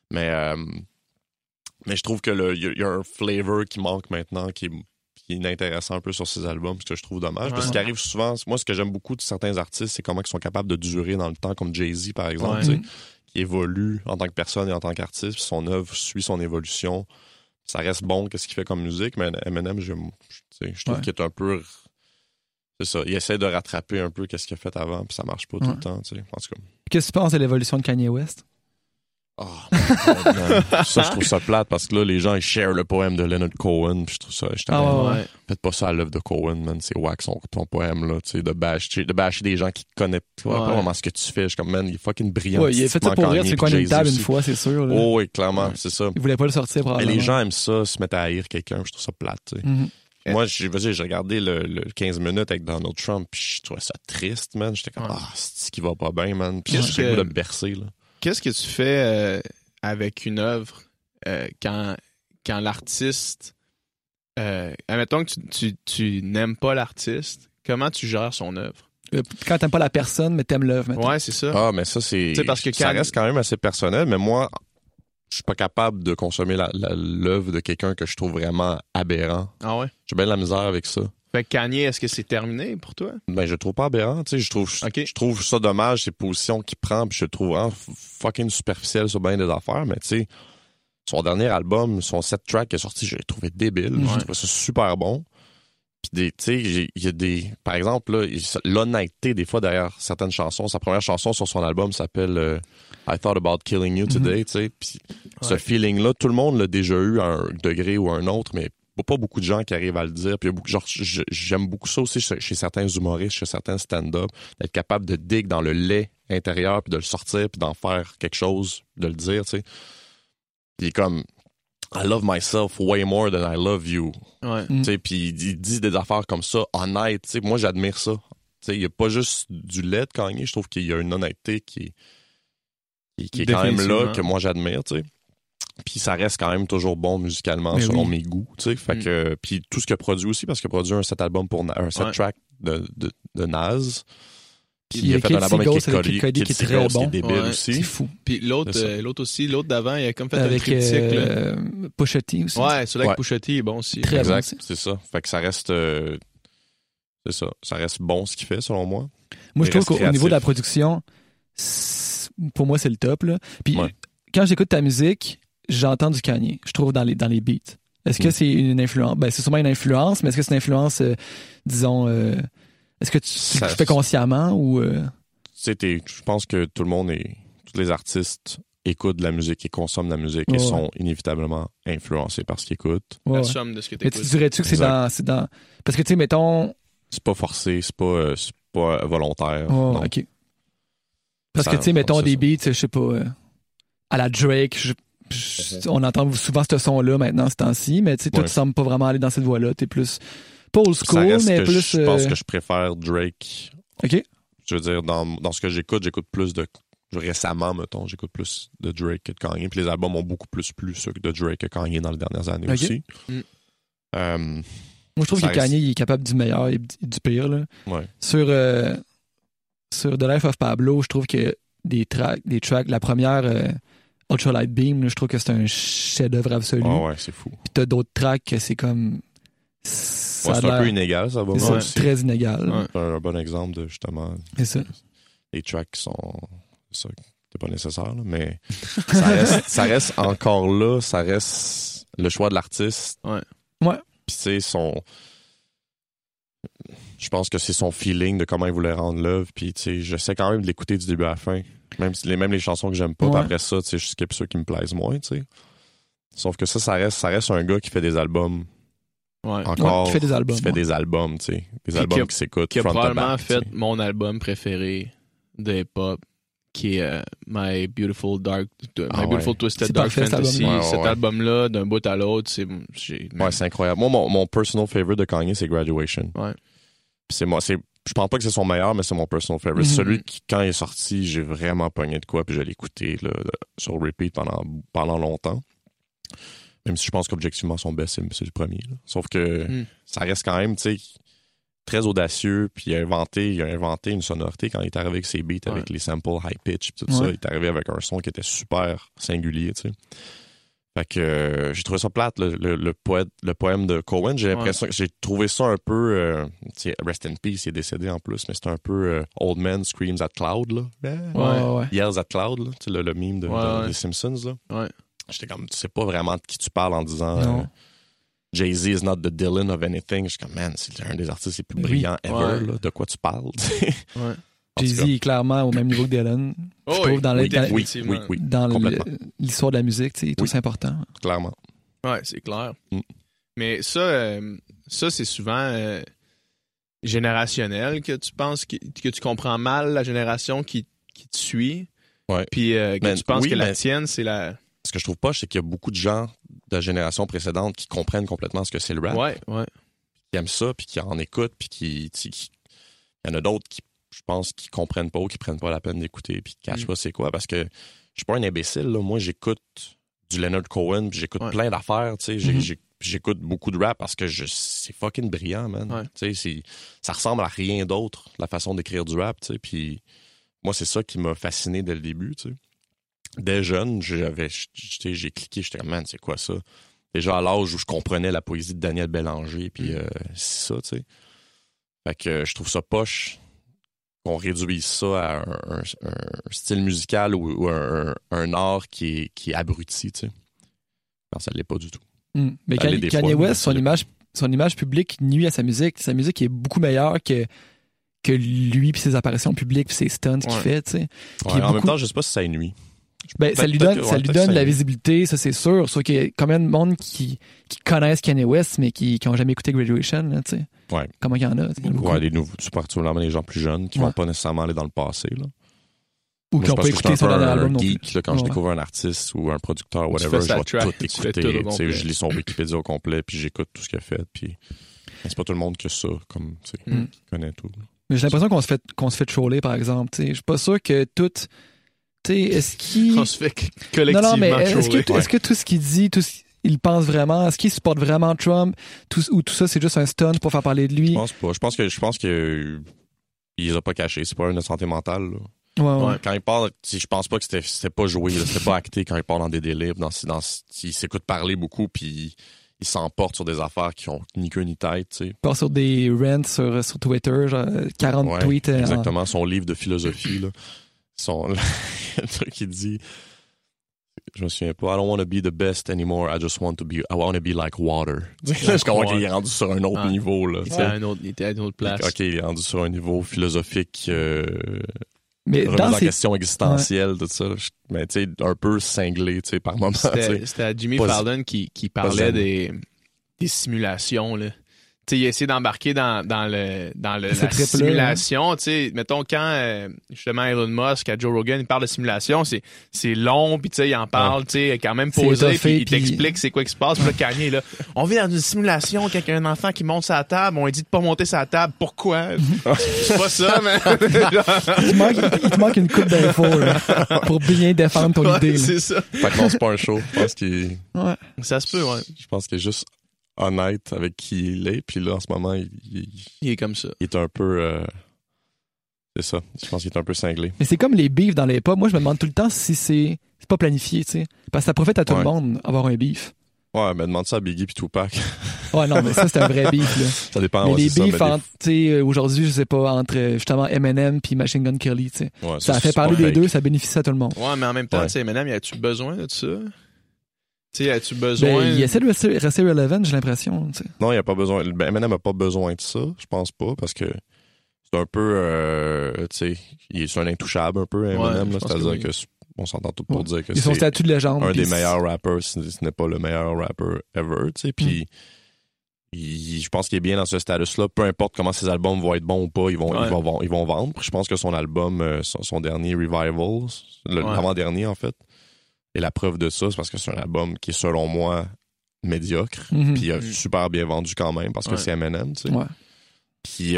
Mais je trouve que il y a un flavor qui manque maintenant, qui est inintéressant un peu sur ces albums, ce que je trouve dommage. Parce qu'il arrive souvent... Moi, ce que j'aime beaucoup de certains artistes, c'est comment ils sont capables de durer dans le temps, comme Jay-Z, par exemple, tu sais, qui évolue en tant que personne et en tant qu'artiste, puis son œuvre suit son évolution. Ça reste bon, qu'est-ce qu'il fait comme musique, mais Eminem, je trouve qu'il est un peu... C'est ça, il essaie de rattraper un peu qu'est-ce qu'il a fait avant, puis ça marche pas tout le temps, tu sais. En tout cas. Qu'est-ce que tu penses de l'évolution de Kanye West? Oh, ça, je trouve ça plate parce que là, les gens, ils share le poème de Leonard Cohen. Puis je trouve ça. Faites pas ça à l'œuvre de Cohen, man. C'est wack ton poème, là. Tu sais, de bâcher des gens qui connaissent pas vraiment ce que tu fais. Je suis comme, man, il est fucking brillant. Ouais, il a fait ça pour rire sur le coin d'une table une fois, c'est sûr. Là. Oh, oui, clairement, c'est ça. Il voulait pas le sortir, probablement. Mais les gens aiment ça, se mettre à haïr quelqu'un. Je trouve ça plate, tu sais. Mm-hmm. Moi, j'ai regardé le 15 minutes avec Donald Trump, puis je trouvais ça triste, man. J'étais comme, c'est ce qui va pas bien, man. Puis j'ai le goût de me bercer, là. Qu'est-ce que tu fais avec une œuvre quand l'artiste... admettons que tu n'aimes pas l'artiste, comment tu gères son œuvre? Quand t'aimes pas la personne, mais t'aimes l'œuvre, maintenant. Ouais, c'est ça. Ah, mais ça, c'est... Parce que ça reste quand même assez personnel, mais moi, je suis pas capable de consommer l'œuvre de quelqu'un que je trouve vraiment aberrant. Ah ouais? J'ai bien de la misère avec ça. Fait que Kanye, est-ce que c'est terminé pour toi? Ben, je le trouve pas aberrant, tu sais, je trouve ça dommage, ces positions qu'il prend, puis je le trouve vraiment fucking superficiel sur bien des affaires, mais tu sais, son dernier album, son 7 track qui est sorti, je l'ai trouvé débile, j'ai trouvé ça super bon. Puis tu sais, il y a des, par exemple, là, l'honnêteté des fois derrière certaines chansons, sa première chanson sur son album s'appelle I Thought About Killing You Today, tu sais, puis ce feeling-là, tout le monde l'a déjà eu à un degré ou à un autre, mais pas beaucoup de gens qui arrivent à le dire. Puis il y a beaucoup, genre, j'aime beaucoup ça aussi chez certains humoristes, chez certains stand-up, d'être capable de dig dans le lait intérieur, puis de le sortir, puis d'en faire quelque chose, de le dire, tu sais. Puis comme, I love myself way more than I love you. Ouais. Tu sais, puis il dit des affaires comme ça, honnêtes, tu sais. Moi, j'admire ça. Tu sais, il y a pas juste du lait de Kanye, je trouve qu'il y a une honnêteté qui est quand même là, que moi j'admire, tu sais. Puis ça reste quand même toujours bon musicalement, mais selon mes goûts, tu sais. Fait que, puis tout ce qu'il a produit aussi, parce qu'il a produit un set album un set track de Nas. Puis il a fait un album avec Kid Cudi qui est très bon. Qui est débile aussi. C'est fou. Puis l'autre d'avant, il a comme fait avec, un triptyque. Pusha T aussi. Ouais, celui avec Pusha T est bon aussi. Très exact, bon, c'est ça. Fait que ça reste... c'est ça. Ça reste bon ce qu'il fait, selon moi. Moi, je trouve qu'au niveau de la production, pour moi, c'est le top, là. Puis quand j'écoute ta musique, j'entends du Kanye, je trouve, dans les beats. Est-ce que c'est une influence? Ben, c'est sûrement une influence, mais est-ce que c'est une influence, disons... est-ce que tu le fais consciemment ou... Je pense que tous les artistes écoutent de la musique et consomment de la musique et sont inévitablement influencés par ce qu'ils écoutent. La somme de ce que tu écoutes. Mais tu dirais-tu que c'est dans... Parce que, tu sais, mettons... C'est pas forcé, c'est pas volontaire. Oh, non. OK. Parce que, tu sais, mettons des beats, je sais pas, à la Drake, on entend souvent ce son-là maintenant, ce temps-ci, mais tu sais, toi, tu sembles pas vraiment aller dans cette voie-là. T'es plus... Pas old school, mais plus... Je pense que je préfère Drake. OK. Je veux dire, dans ce que j'écoute plus de... Récemment, mettons, j'écoute plus de Drake que de Kanye. Puis les albums ont beaucoup plus plu, ceux de Drake que Kanye dans les dernières années aussi. Moi, je trouve que Kanye il est capable du meilleur et du pire. Là. Ouais. Sur The Life of Pablo, je trouve que des tracks, la première Ultralight Beam, là, je trouve que c'est un chef-d'œuvre absolu. Oh ouais, c'est fou. Puis t'as d'autres tracks que c'est comme... c'est un peu inégal, ça va. C'est très inégal. Ouais. C'est un bon exemple de, justement... C'est ça. Les tracks qui sont... C'est ça, c'est pas nécessaire, là, mais ça reste encore là, ça reste le choix de l'artiste. Ouais. Puis tu sais, je pense que c'est son feeling de comment il voulait rendre l'œuvre. Puis tu sais, j'essaie quand même de l'écouter du début à la fin. Même les chansons que j'aime pas. Puis après ça, tu sais, je skip ceux qui me plaisent moins, tu sais. Sauf que ça reste un gars qui fait des albums. Ouais. Encore. Qui fait des albums. Qui fait des albums, tu sais. Des albums qui s'écoutent. Qui a probablement fait mon album préféré de hip-hop, qui est My Beautiful Twisted Dark Fantasy. Cet album-là, d'un bout à l'autre, c'est incroyable. Moi, mon personal favorite de Kanye, c'est Graduation. Ouais. Puis je pense pas que c'est son meilleur, mais c'est mon personal favorite. Mm-hmm. Celui qui, quand il est sorti, j'ai vraiment pogné de quoi, puis je l'ai écouté là, sur repeat pendant longtemps. Même si je pense qu'objectivement, son best, c'est le premier. Là. Sauf que ça reste quand même, tu sais, très audacieux, puis il a inventé une sonorité quand il est arrivé avec ses beats, avec les samples high pitch, puis tout ça. Il est arrivé avec un son qui était super singulier, tu sais. Fait que j'ai trouvé ça plate, le poème de Cohen. J'ai l'impression que j'ai trouvé ça un peu... Rest in Peace, il est décédé en plus, mais c'était un peu Old Man Screams at Cloud, là. Yells at Cloud, là. Tu sais, le meme des Simpsons, là. Ouais. J'étais comme, tu sais pas vraiment de qui tu parles en disant... Jay-Z is not the Dylan of anything. Je suis comme, man, c'est un des artistes les plus brillants ever, là. De quoi tu parles? Ouais. Jay-Z est clairement au même niveau que Dylan. Je trouve dans l'histoire de la musique, il est tous important. Clairement. Ouais, c'est clair. Mais ça c'est souvent générationnel que tu penses que tu comprends mal la génération qui te suit. Ouais. Puis que tu penses que la tienne, c'est la... Ce que je trouve pas, c'est qu'il y a beaucoup de gens de la génération précédente qui comprennent complètement ce que c'est le rap. Ouais. Qui aiment ça, puis qui en écoutent, puis il y en a d'autres qui, je pense, qui comprennent pas ou qui prennent pas la peine d'écouter, puis qui cachent pas c'est quoi, parce que je suis pas un imbécile, là. Moi, j'écoute du Leonard Cohen, puis j'écoute plein d'affaires, tu sais. J'écoute beaucoup de rap parce que c'est fucking brillant, man. Ouais. Tu sais, ça ressemble à rien d'autre, la façon d'écrire du rap, tu sais. Puis moi, c'est ça qui m'a fasciné dès le début, tu sais. Dès jeune, j'ai cliqué, j'étais comme, man, c'est quoi ça? Déjà à l'âge où je comprenais la poésie de Daniel Bélanger, puis c'est ça, tu sais. Fait que je trouve ça poche qu'on réduise ça à un style musical ou un art qui est abruti, tu sais. Non, ça l'est pas du tout. Mais Kanye West, son image publique nuit à sa musique. Sa musique est beaucoup meilleure que lui puis ses apparitions publiques puis ses stunts qu'il fait, tu sais. Ouais, en même temps, je sais pas si ça nuit. Ça lui donne de la visibilité, ça c'est sûr. Sauf qu'il y a combien de monde qui connaissent Kanye West, mais qui n'ont jamais écouté Graduation, là, tu sais. Ouais. Comment il y en a? Les nouveaux, particulièrement les gens plus jeunes qui vont pas nécessairement aller dans le passé, là. Ou qui n'ont pas écouté son dernier album non plus. Là, quand je découvre un artiste ou un producteur, whatever, je vais tout écouter. Je lis son Wikipédia au complet, puis j'écoute tout ce qu'il a fait, puis c'est pas tout le monde que ça, comme, qui connaît tout. Mais j'ai l'impression qu'on se fait troller, par exemple. Je suis pas sûr que tout... est-ce qu'il... On se fait collectivement troller. Est-ce que tout ce qu'il dit, il pense vraiment? Est-ce qu'il supporte vraiment Trump? Ou tout ça, c'est juste un stunt pour faire parler de lui? Je pense pas. Je pense que il les a pas cachés. C'est pas une santé mentale, là. Ouais. Quand il parle, je pense pas que c'était pas joué, là, c'était pas acté quand il parle dans des délires, il s'écoute parler beaucoup, puis il s'emporte sur des affaires qui ont ni queue ni tête, tu sais. Il part sur des rants sur Twitter, genre 40 tweets. Exactement, son livre de philosophie, là. Le truc qu'il dit, je me souviens pas, I don't want to be the best anymore, I want to be like water. Je comprends qu'il est rendu sur un autre niveau, là. Il était à une autre place. OK, il est rendu sur un niveau philosophique, mais dans question existentielle, tout ça. Mais tu sais, un peu cinglé, tu sais, par moment. C'était à Jimmy Fallon qui parlait des simulations, là. Tu sais, il a essayé d'embarquer dans la simulation. Tu sais, mettons, quand justement Elon Musk, à Joe Rogan, il parle de simulation, c'est long, puis tu sais, il en parle, tu sais, quand même posé, puis il t'explique c'est quoi qui se passe. Puis là, Kanye, là, on vit dans une simulation, quand il y a un enfant qui monte sa table, on lui dit de pas monter sa table. Pourquoi? C'est pas ça, mais... il te manque une coupe d'infos, là, pour bien défendre ton idée. C'est ça. Fait que non, c'est pas un show. Je pense qu'il... Ouais. Ça se peut, ouais. Je pense qu'il est juste honnête avec qui il est, puis là en ce moment il est comme ça. Il est un peu c'est ça, je pense qu'il est un peu cinglé. Mais c'est comme les beefs dans les pop. Moi je me demande tout le temps si c'est pas planifié, tu sais, parce que ça profite à tout le monde avoir un beef. Ouais, mais demande ça à Biggie puis Tupac. Ouais, non, mais ça c'est un vrai beef là. Ça dépend. Mais les beefs entre, tu sais, aujourd'hui je sais pas, entre justement Eminem puis Machine Gun Kelly, tu sais, ça a fait parler des deux, ça bénéficie à tout le monde. Ouais, mais en même temps, tu sais, Eminem, y a-tu besoin de ça? Tu sais, as-tu besoin... il essaie de rester relevant, j'ai l'impression. T'sais. Non, il n'y a pas besoin. Eminem n'a pas besoin de ça, je pense pas, parce que c'est un peu... tu sais, c'est un intouchable un peu, Eminem. C'est-à-dire que on s'entend tout pour dire que c'est son statut de légende. Un des meilleurs rappers, ce n'est pas le meilleur rapper ever, tu sais. Puis je pense qu'il est bien dans ce status-là. Peu importe comment ses albums vont être bons ou pas, ils vont vendre. Je pense que son album, son dernier Revivals, l'avant-dernier en fait, et la preuve de ça, c'est parce que c'est un album qui est, selon moi, médiocre. Puis il a super bien vendu quand même, parce que c'est Eminem, tu sais. Ouais. Puis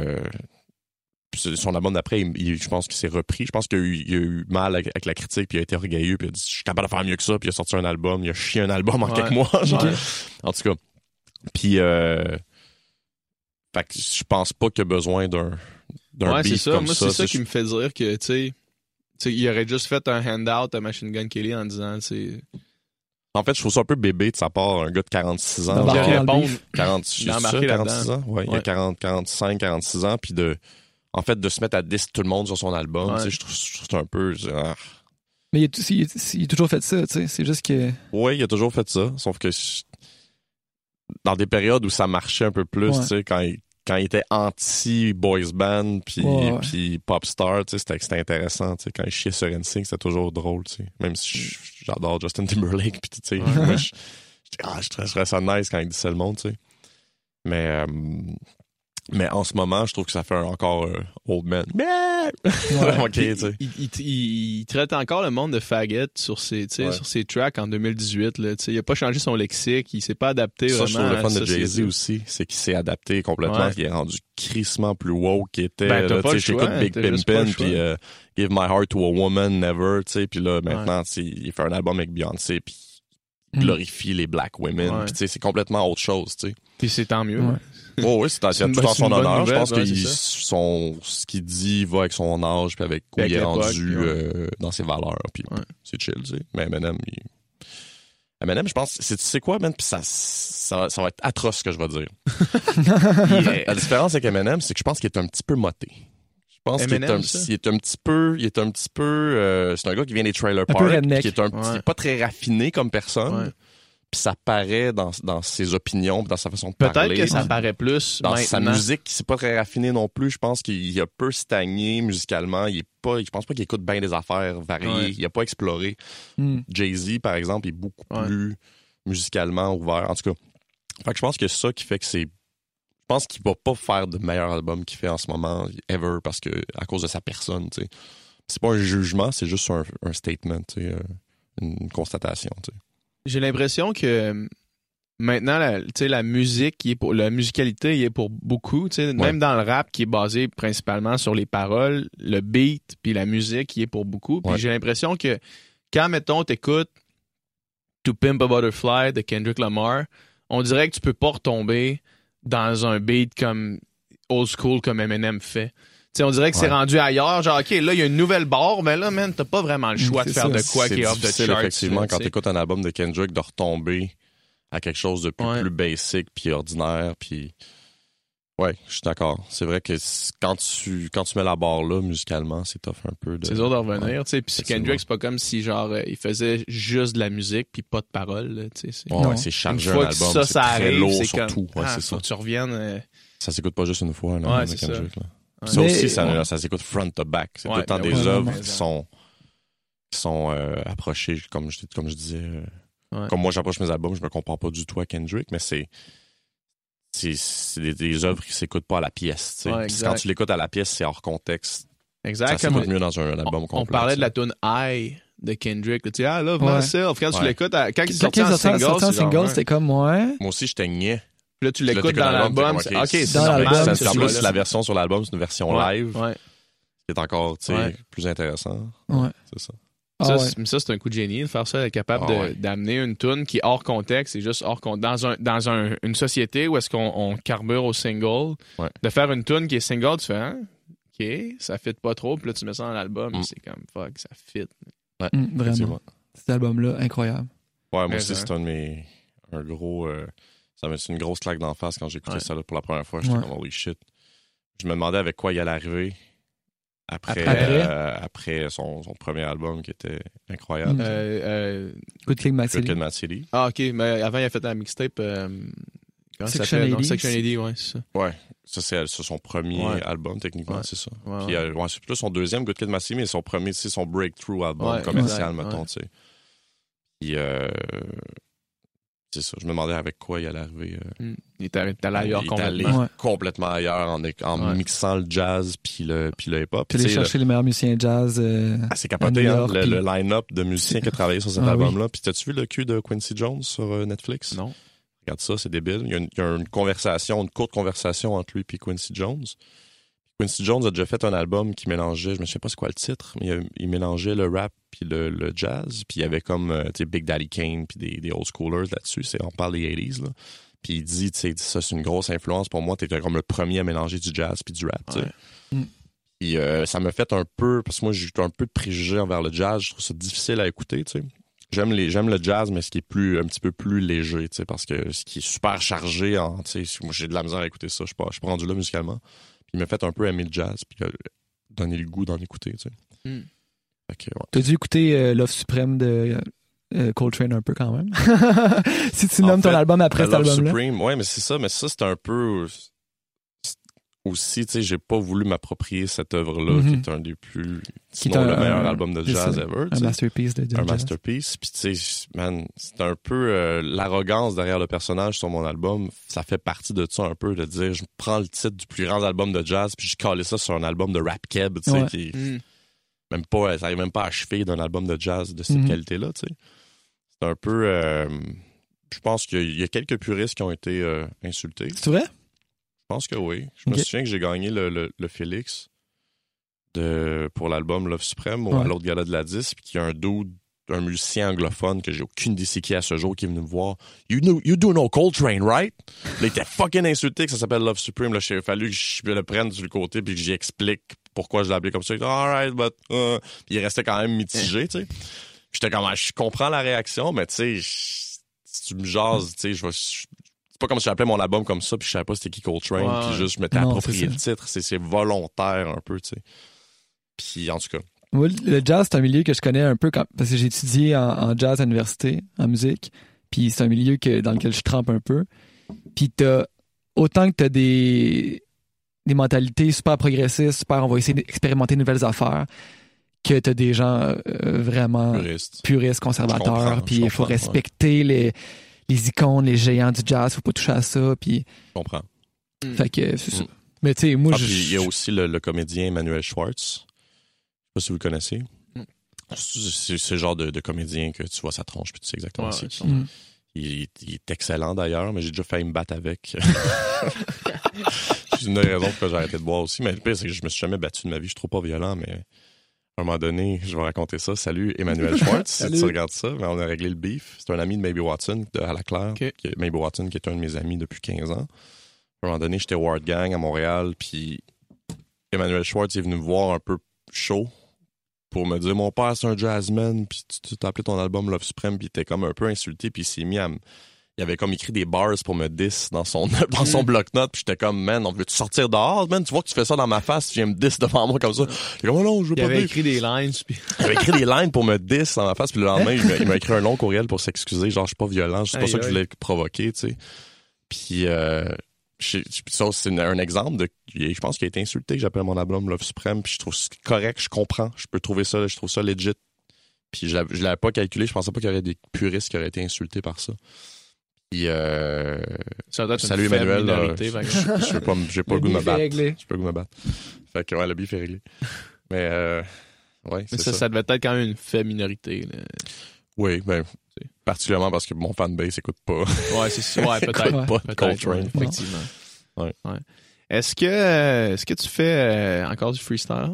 son album d'après, je pense qu'il s'est repris. Je pense qu'il a eu mal avec la critique, puis il a été orgueilleux, puis il a dit « Je suis capable de faire mieux que ça », puis il a sorti un album. Il a chié un album en quelques mois. Genre. En tout cas. Puis, fait que je pense pas qu'il y a besoin d'un beef comme ça. Moi, c'est ça qui me fait dire que, tu sais, il aurait juste fait un handout à Machine Gun Kelly en disant, c'est... En fait, je trouve ça un peu bébé de sa part, un gars de 46 ans. Genre, répondre, 46 ans? Ouais, il a 45, 46 ans, puis de se mettre à diss tout le monde sur son album, tu sais, je trouve ça un peu... Mais il a toujours fait ça, tu sais, c'est juste que... Oui, il a toujours fait ça, sauf que dans des périodes où ça marchait un peu plus, tu sais, quand il était anti-boys band puis pop star, tu sais, c'était intéressant, tu sais, quand il chiait sur NSYNC, c'était toujours drôle, tu sais, même si j'adore Justin Timberlake, puis tu sais, je trouverais ça nice quand il disait le monde, tu sais. Mais en ce moment, je trouve que ça fait encore old man. Okay, il traite encore le monde de faggot sur ses tracks en 2018. Là, il a pas changé son lexique, il s'est pas adapté ça, vraiment. Je trouve le fun de Jay-Z aussi, c'est qu'il s'est adapté complètement, il est rendu crissement plus woke qu'il était. J'écoute Big Pimpin' puis Give My Heart to a Woman Never, puis là maintenant il fait un album avec Beyoncé puis il glorifie les black women, puis c'est complètement autre chose, tu sais. Puis c'est tant mieux. Oh oui, c'est tout en son honneur. Je pense que ce qu'il dit va avec son âge puis avec où il est rendu dans ses valeurs. Puis c'est chill, tu sais. Mais Eminem, je pense, tu sais quoi, man? Puis ça va être atroce ce que je vais dire. La différence avec Eminem, c'est que je pense qu'il est un petit peu moté. Je pense qu'il est un petit peu. C'est un gars qui vient des trailer parks, qui est pas très raffiné comme personne. Puis ça paraît dans ses opinions, dans sa façon de parler. Peut-être que ça paraît plus dans maintenant. Sa musique, c'est pas très raffiné non plus. Je pense qu'il a peu stagné musicalement. Je pense pas qu'il écoute bien des affaires variées. Ouais. Il a pas exploré. Jay-Z, par exemple, est beaucoup plus musicalement ouvert. En tout cas, fait que je pense que c'est ça qui fait que c'est... Je pense qu'il va pas faire de meilleur album qu'il fait en ce moment, ever, parce que à cause de sa personne, tu sais. C'est pas un jugement, c'est juste un statement, tu sais, une constatation, tu sais. J'ai l'impression que maintenant, la musique, la musicalité, il est pour beaucoup. Même dans le rap, qui est basé principalement sur les paroles, le beat, puis la musique, il est pour beaucoup. Puis j'ai l'impression que quand, mettons, t'écoutes To Pimp a Butterfly de Kendrick Lamar, on dirait que tu peux pas retomber dans un beat comme old school comme Eminem fait. T'sais, on dirait que c'est rendu ailleurs. Genre, OK, là, il y a une nouvelle barre, mais là, man, t'as pas vraiment le choix de faire de quoi qui est off the charts. Effectivement, quand t'écoutes un album de Kendrick, de retomber à quelque chose de plus basic puis ordinaire. Puis ouais, je suis d'accord. C'est vrai que quand tu mets la barre là, musicalement, c'est tough un peu. C'est dur de revenir. Puis Kendrick, c'est pas comme si genre il faisait juste de la musique puis pas de paroles. C'est chargé un album. C'est très arrive, lourd surtout. Comme, c'est ça. Faut que tu reviennes. Ça s'écoute pas juste une fois, là, c'est Kendrick. ça. Là. Ça aussi, ça s'écoute front to back. C'est tout le temps des œuvres qui sont approchées, comme je disais. Comme moi, j'approche mes albums, je me compare pas du tout à Kendrick, mais c'est des œuvres qui s'écoutent pas à la pièce. Quand tu l'écoutes à la pièce, c'est hors contexte. Exact. Ça s'écoute mieux dans un album complet. On parlait de la tune I de Kendrick. Tu sais, I love myself. Quand tu l'écoutes, quand il sortait en single, c'était comme Moi aussi, j'étais niais. Puis là, tu l'écoutes dans l'album. OK, c'est dans l'album. En plus, la version sur l'album, c'est une version live. Ouais. C'est encore plus intéressant. Ouais. C'est ça. Ça, c'est un coup de génie de faire ça, être capable d'amener une tune qui est hors contexte, c'est juste hors contexte. Dans une société où est-ce qu'on carbure au single, de faire une tune qui est single, tu fais OK, ça fit pas trop, puis là, tu mets ça dans l'album, c'est comme fuck, ça fit. Ouais, vraiment. Cet album-là, incroyable. Ouais, moi aussi, c'est un gros... c'est une grosse claque d'en face quand j'ai écouté ça là, pour la première fois. J'étais comme holy shit. Je me demandais avec quoi il allait arriver après son premier album qui était incroyable. Good Kid, Mad City. Ah, OK. Mais avant, il a fait un mixtape. Section 80. Section 80, ouais, c'est ça. Ouais. Ça, c'est son premier album, techniquement, c'est ça. Puis, c'est plutôt son deuxième, Good Kid, Mad City, mais son premier, c'est son breakthrough album commercial, mettons, tu sais. Puis, c'est ça. Je me demandais avec quoi il allait arriver. Il est allé ailleurs complètement. Il est allé complètement ailleurs en mixant le jazz puis le hip-hop. Puis aller chercher les meilleurs musiciens jazz. C'est capoté, le line-up de musiciens qui a travaillé sur cet album-là. Puis t'as-tu vu le cul de Quincy Jones sur Netflix? Non. Regarde ça, c'est débile. Il y a une courte conversation entre lui et Quincy Jones. Quincy Jones a déjà fait un album qui mélangeait, je me souviens pas c'est quoi le titre, mais il mélangeait le rap puis le jazz, puis il y avait comme Big Daddy Kane puis des old schoolers là-dessus, on parle des 80s là. Puis il dit ça c'est une grosse influence pour moi, t'étais comme le premier à mélanger du jazz puis du rap, tu sais. Puis ça m'a fait un peu, parce que moi j'ai un peu de préjugés envers le jazz, je trouve ça difficile à écouter, tu sais. J'aime le jazz, mais ce qui est un petit peu plus léger, tu sais, parce que ce qui est super chargé, tu sais, moi j'ai de la misère à écouter ça, je suis pas rendu là musicalement. Puis il m'a fait un peu aimer le jazz, puis donner le goût d'en écouter, tu sais. T'as dû écouter Love Supreme de Coltrane un peu quand même. Si tu nommes ton album après cet album-là. Supreme, ouais, mais c'est ça, c'est un peu... Aussi, tu sais, j'ai pas voulu m'approprier cette œuvre-là, qui est un des plus... Sinon, le meilleur album de jazz ever. Un masterpiece de jazz. Un masterpiece. Puis, tu sais, man, c'est un peu l'arrogance derrière le personnage sur mon album. Ça fait partie de ça un peu, de dire, je prends le titre du plus grand album de jazz, puis je calais ça sur un album de rap keb, tu sais, qui même pas, ça arrive même pas à achever d'un album de jazz de cette qualité-là, tu sais. C'est un peu... je pense qu'il y a quelques puristes qui ont été insultés. C'est vrai? Je pense que oui. Je me souviens que j'ai gagné le Félix pour l'album Love Supreme à l'autre gala de la disque, puis qu'il y a un musicien anglophone que j'ai aucune idée c'est qui à ce jour qui est venu me voir. You do know Coltrane, right? Là, il était fucking insulté que ça s'appelle Love Supreme. Là, il a fallu que je le prenne sur le côté puis que j'y explique pourquoi je l'ai appelé comme ça. Alright, but... Puis il restait quand même mitigé, tu sais. J'étais comme, je comprends la réaction, mais tu sais, si tu me jases, tu sais, c'est pas comme si j'appelais mon album comme ça puis je savais pas c'était qui Coltrane puis juste je m'étais approprié le titre. C'est volontaire un peu, tu sais. Puis en tout cas. Moi, le jazz, c'est un milieu que je connais un peu parce que j'ai étudié en jazz à l'université, en musique. Puis c'est un milieu dans lequel je trempe un peu. Puis autant que t'as des mentalités super progressistes, super on va essayer d'expérimenter de nouvelles affaires, que t'as des gens vraiment puristes, conservateurs, puis il faut respecter les icônes, les géants du jazz, faut pas toucher à ça, puis... Je comprends. Fait que c'est ça. Mais tu sais, moi, il y a aussi le comédien Emmanuel Schwartz. Je sais pas si vous le connaissez. C'est ce genre de comédien que tu vois sa tronche puis tu sais exactement c'est qui. Il est excellent d'ailleurs, mais j'ai déjà failli me battre avec. C'est une des raisons pourquoi j'ai arrêté de boire aussi. Mais le pire, c'est que je me suis jamais battu de ma vie. Je suis trop pas violent, mais à un moment donné, je vais raconter ça. Salut Emmanuel Schwartz, si tu regardes ça. Mais on a réglé le beef. C'est un ami de Maybe Watson à la Claire. Okay. Maybe Watson qui est un de mes amis depuis 15 ans. À un moment donné, j'étais Ward Gang à Montréal, puis Emmanuel Schwartz est venu me voir un peu chaud pour me dire « Mon père, c'est un jazzman, puis tu t'as appelé ton album Love Supreme, puis il était comme un peu insulté, puis il s'est mis à il avait comme écrit des bars pour me diss dans son bloc-notes, puis j'étais comme « Man, on veut-tu sortir dehors? Man, tu vois que tu fais ça dans ma face, tu viens me diss devant moi comme ça. » J'ai comme « Oh non, je veux pas dire. » Il avait écrit des lines. Puis... Il avait écrit des lines pour me diss dans ma face, puis le lendemain, il m'a écrit un long courriel pour s'excuser, genre « Je suis pas violent, c'est pas ça que je voulais provoquer, tu sais. » Puis... ça, c'est un exemple je pense qu'il a été insulté que j'appelle mon album Love Supreme, puis je trouve ça correct, je comprends, je trouve ça legit, puis je l'avais pas calculé, je pensais pas qu'il y aurait des puristes qui auraient été insultés par ça. Puis salut Emmanuel, j'ai pas le goût de me battre. J'ai pas le goût de me battre. Fait que le beef est réglé. Mais ouais, c'est ça. Ça devait être quand même une faible minorité. Là. Oui, ben particulièrement parce que mon fanbase écoute pas. Ouais, c'est ça. Ouais, peut-être pas de Coltrane. Effectivement. Ouais. Est-ce que tu fais encore du freestyle?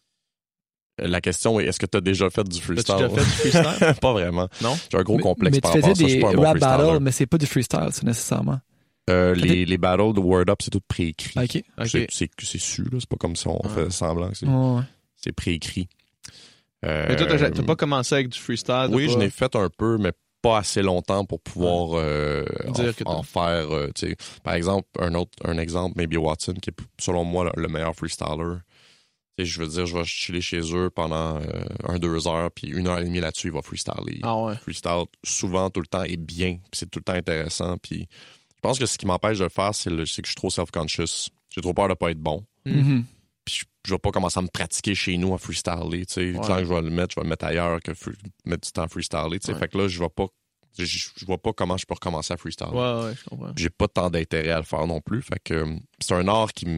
La question est, est-ce que tu as déjà fait du freestyle? As-tu déjà fait du freestyle? Pas vraiment. Non? J'ai un gros complexe mais par rapport à ça. Tu faisais des rap battles, mais mais c'est pas du freestyle, ça, nécessairement. Les battles de Word Up, c'est tout préécrit. OK. C'est su, là. C'est pas comme si on fait semblant. C'est préécrit. Mais toi, t'as pas commencé avec du freestyle? Oui, je n'ai fait un peu, mais pas assez longtemps pour pouvoir en faire. Par exemple, un exemple, Maybe Watson, qui est selon moi le meilleur freestyler. Je veux dire, je vais chiller chez eux pendant 1-2 heures, puis 1h30 là-dessus, il va freestyler. Ah ouais. Freestyle souvent, tout le temps, est bien, puis c'est tout le temps intéressant. Puis je pense que ce qui m'empêche de le faire, c'est que je suis trop self-conscious. J'ai trop peur de pas être bon. Mm-hmm. Puis je vais pas commencer à me pratiquer chez nous à freestyler. Tant que je vais le mettre ailleurs que mettre du temps à freestyler. Fait que là, je vois pas comment je peux recommencer à freestyler. Ouais, je comprends. J'ai pas tant d'intérêt à le faire non plus. Fait que c'est un art qui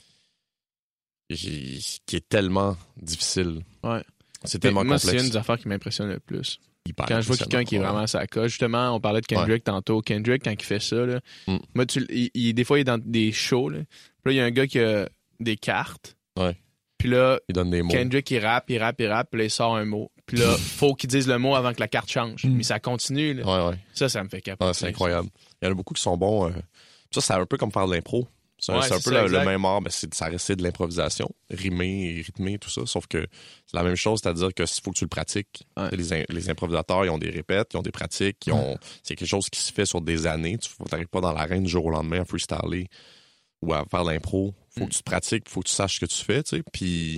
est tellement difficile. Ouais. C'est tellement complexe. C'est une des affaires qui m'impressionne le plus. Quand je vois quelqu'un qui est vraiment à sa coche. Justement, on parlait de Kendrick tantôt. Kendrick, quand il fait ça, là, moi, des fois, il est dans des shows. Là. Puis là, il y a un gars qui a des cartes. Ouais. Puis là, il donne des mots. Kendrick, il rappe. Puis là, il sort un mot. Puis là, faut qu'il dise le mot avant que la carte change. Mais ça continue. Là. Ouais. Ça me fait capoter. C'est incroyable. Il y en a beaucoup qui sont bons. Ça, c'est un peu comme faire de l'impro. C'est un peu le même art, mais ça reste de l'improvisation, rimé et rythmé, tout ça. Sauf que c'est la même chose, c'est-à-dire que faut que tu le pratiques. Ouais. Les improvisateurs, ils ont des répètes, ils ont des pratiques, c'est quelque chose qui se fait sur des années. Tu n'arrives pas dans l'arène du jour au lendemain à freestyler ou à faire de l'impro. Faut que tu te pratiques, faut que tu saches ce que tu fais, tu sais. Puis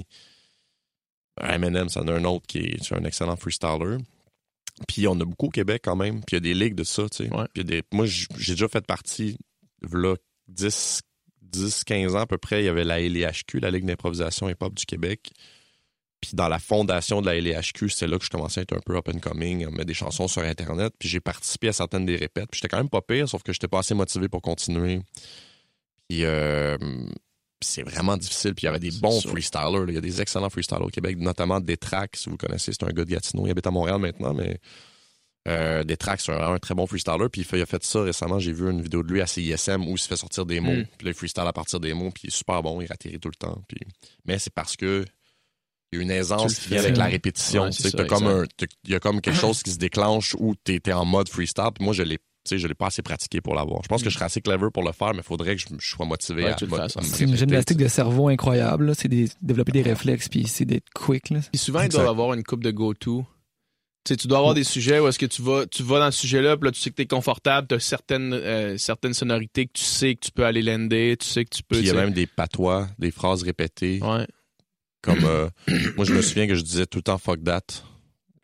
Eminem, c'en a un autre qui est un excellent freestyler. Puis on a beaucoup au Québec quand même. Puis il y a des ligues de ça, tu sais. Ouais. Moi, j'ai déjà fait partie, là, 10-15 ans à peu près, il y avait la LHQ, la Ligue d'improvisation hip-hop du Québec. Puis dans la fondation de la LHQ, c'est là que je commençais à être un peu up and coming, à mettre des chansons sur Internet. Puis j'ai participé à certaines des répètes. Puis j'étais quand même pas pire, sauf que j'étais pas assez motivé pour continuer. Puis c'est vraiment difficile. Puis il y avait des bons freestylers. Là. Il y a des excellents freestylers au Québec, notamment Détrac, si vous connaissez. C'est un gars de Gatineau. Il habite à Montréal maintenant, mais... Détrac, c'est un très bon freestyler, puis il a fait ça récemment. J'ai vu une vidéo de lui à CISM où il se fait sortir des mots, puis là, il freestyle à partir des mots, puis il est super bon, il atterrit tout le temps. Puis... Mais c'est parce que il y a une aisance qui vient avec la répétition. Il y a comme quelque chose qui se déclenche où t'es en mode freestyle, puis moi, je l'ai pas assez pratiqué pour l'avoir. Je pense que je serais assez clever pour le faire, mais il faudrait que je sois motivé à c'est une gymnastique de cerveau incroyable. Là. C'est développer des réflexes, puis c'est d'être quick. Là. Puis souvent, il doit avoir une coupe de go-to. T'sais, tu dois avoir des sujets où est-ce que tu vas dans ce sujet-là, puis là, tu sais que t'es confortable, t'as certaines sonorités que tu sais que tu peux aller lander, tu sais que tu peux... Puis il y a même des patois, des phrases répétées. Ouais. Comme, moi, je me souviens que je disais tout le temps « fuck that ».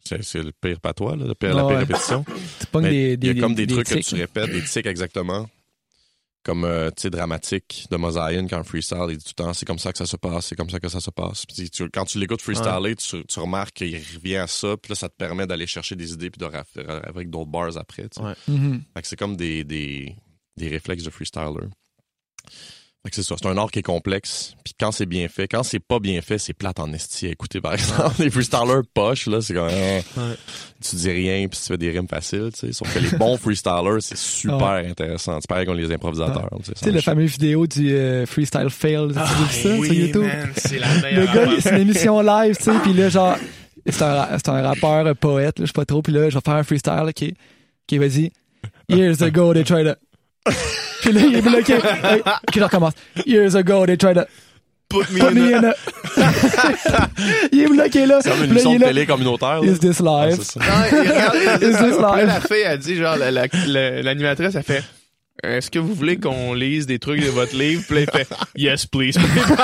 c'est le pire patois, là, la pire répétition. Il y a comme des trucs que tu répètes, des tics exactement. Comme, tu sais, dramatique de Mosaïen quand freestyle, il dit tout le temps, c'est comme ça que ça se passe, c'est comme ça que ça se passe. Puis quand tu l'écoutes freestyler, tu remarques qu'il revient à ça, puis là, ça te permet d'aller chercher des idées puis de avec d'autres bars après, tu sais. Fait que c'est comme des réflexes de freestyler. Fait que c'est ça, c'est un art qui est complexe, puis quand c'est bien fait, quand c'est pas bien fait, c'est plate en esti à écouter, par exemple. Les freestylers poches, là, c'est comme, tu dis rien, puis tu fais des rimes faciles, tu sais. Sauf que les bons freestylers, c'est super intéressant. C'est pareil comme les improvisateurs. Tu sais, le fameux vidéo du freestyle fail, tu as vu ça sur YouTube? Man, c'est la meilleure. Le gars, c'est une émission live, tu sais, puis là, genre, c'est un rappeur, poète, là, je sais pas trop, puis là, je vais faire un freestyle, ok, vas-y. Years ago, they tried to... Puis là, il est bloqué. Ok, je recommence. Years ago, they tried to put me in a... Il est bloqué là. C'est comme une émission de télé communautaire. Is this live? Is this live? La fille a dit, genre, l'animatrice a fait... Est-ce que vous voulez qu'on lise des trucs de votre livre? Puis là, il fait yes, please.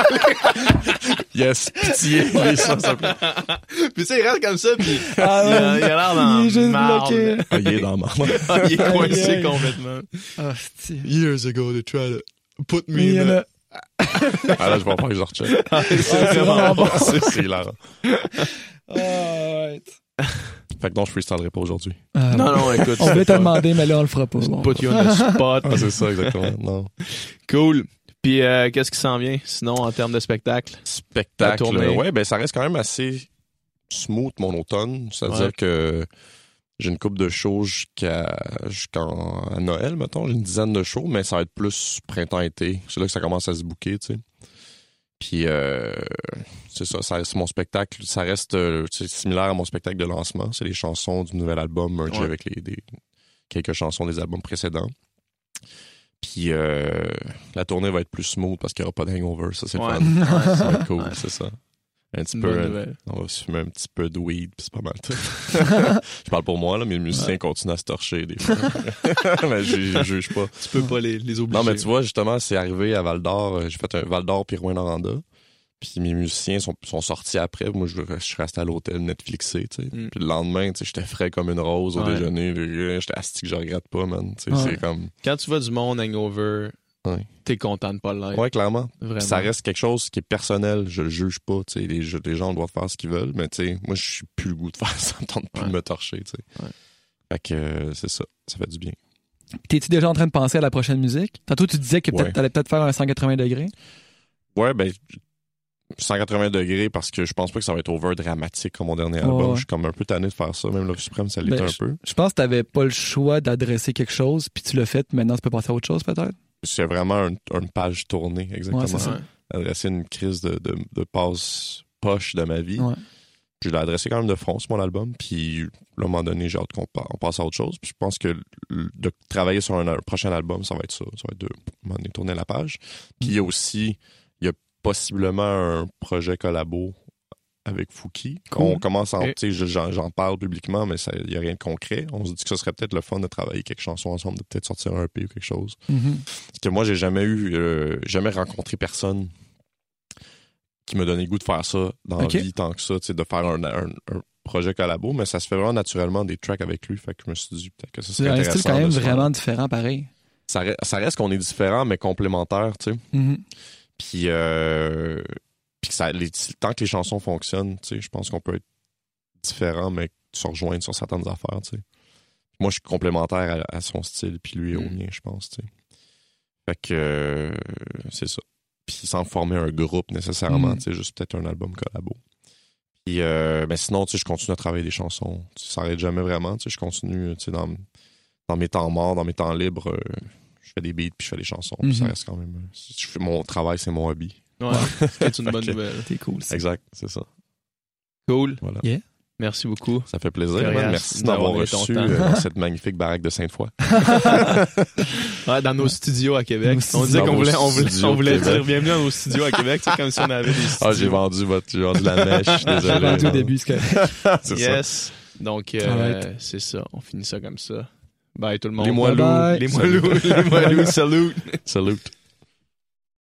Yes, pitié. Lis ça, s'il te plaît. Puis tu sais, il reste comme ça, puis il a l'air dans il est juste marde. bloqué. Il est dans marde. Il est coincé complètement. Years ago, they tried to put me in a... Ah là, je vais pas que je recheck. C'est vraiment bon. C'est hilarant. Fait que non, je freestylerai pas aujourd'hui. Non, écoute. On voulait te demander, mais là, on le fera pas. Bon. Put you on the spot. Ah, c'est ça, exactement. Non. Cool. Puis, qu'est-ce qui s'en vient, sinon, en termes de spectacle? Spectacle, ouais, ben, ça reste quand même assez smooth, mon automne. C'est-à-dire que j'ai une couple de shows jusqu'à Noël, mettons. J'ai une dizaine de shows, mais ça va être plus printemps-été. C'est là que ça commence à se booker, tu sais. Puis, c'est ça, c'est mon spectacle. Ça reste similaire à mon spectacle de lancement. C'est les chansons du nouvel album, mergé avec quelques chansons des albums précédents. Puis, la tournée va être plus smooth parce qu'il n'y aura pas de hangover. Ça, c'est fun. Ça va être cool, c'est ça. Un petit peu, on va se fumer un petit peu de weed, puis c'est pas mal tout. Je parle pour moi, là, mais les musiciens continuent à se torcher des fois. Mais je juge pas. Tu peux pas les obliger. Non, mais tu vois, justement, c'est arrivé à Val-d'Or. J'ai fait un Val-d'Or puis Rouyn-Noranda. Puis mes musiciens sont sortis après. Moi, je suis resté à l'hôtel Netflixé, tu sais. Puis le lendemain, tu sais, j'étais frais comme une rose au déjeuner. J'étais asti que je regrette pas, man. Tu sais, c'est comme... Quand tu vois du monde hangover... T'es content de pas l'être. Oui, clairement. Vraiment. Ça reste quelque chose qui est personnel. Je le juge pas. Les gens doivent faire ce qu'ils veulent. Mais moi, je suis plus le goût de faire ça. Ça me tente plus de me torcher. Fait que c'est ça. Ça fait du bien. T'es-tu déjà en train de penser à la prochaine musique? Tantôt, tu disais que t'allais peut-être faire un 180 degrés. Ouais, ben 180 degrés parce que je pense pas que ça va être over dramatique comme mon dernier album. Je suis comme un peu tanné de faire ça. Même Love Supreme, ça l'était un peu. Je pense que t'avais pas le choix d'adresser quelque chose puis tu l'as fait. Maintenant, tu peux passer à autre chose peut-être? C'est vraiment une page tournée, exactement. Ouais, c'est ça. Adresser une crise de passe poche de ma vie. Ouais. Je l'ai adressé quand même de front sur mon album, puis là, à un moment donné, j'ai hâte qu'on passe à autre chose. Puis je pense que de travailler sur un prochain album, ça va être ça. Ça va être de tourner la page. Puis il y a possiblement un projet collabo avec Fouki. Cool. On commence à... Tu sais, j'en parle publiquement, mais il n'y a rien de concret. On se dit que ce serait peut-être le fun de travailler quelques chansons ensemble, de peut-être sortir un EP ou quelque chose. Parce que moi, j'ai jamais rencontré personne qui me donnait le goût de faire ça dans la vie tant que ça, tu sais, de faire un projet collabo, mais ça se fait vraiment naturellement des tracks avec lui. Fait que je me suis dit peut-être que ça serait intéressant. C'est quand même vraiment différent, pareil. Ça reste qu'on est différents, mais complémentaires, tu sais. Puis tant que les chansons fonctionnent, tu sais, je pense qu'on peut être différent, mais se rejoindre sur certaines affaires, tu sais. Moi, je suis complémentaire à son style, puis lui au mien, je pense, tu sais. Fait que c'est ça. Puis sans former un groupe nécessairement, tu sais, juste peut-être un album collabo. Puis sinon, tu sais, je continue à travailler des chansons. Ça s'arrête jamais vraiment, tu sais, je continue, tu sais, dans mes temps morts, dans mes temps libres, je fais des beats puis je fais des chansons. Puis ça reste quand même... mon travail, c'est mon hobby. Ouais, c'est une bonne nouvelle. C'est cool. Ça. Exact, c'est ça. Cool. Voilà. Yeah. Merci beaucoup. Ça fait plaisir. Merci d'avoir reçu dans cette magnifique baraque de Sainte-Foy. Dans nos studios à Québec. On disait qu'on voulait dire bienvenue dans nos studios à Québec. C'est comme si on avait des studios. J'ai vendu la mèche. Désolé. J'ai vendu au début. C'est ça. Donc, c'est ça. On finit ça comme ça. Bye tout le monde. Les moelleux. Les moelleux. Salut. Salut.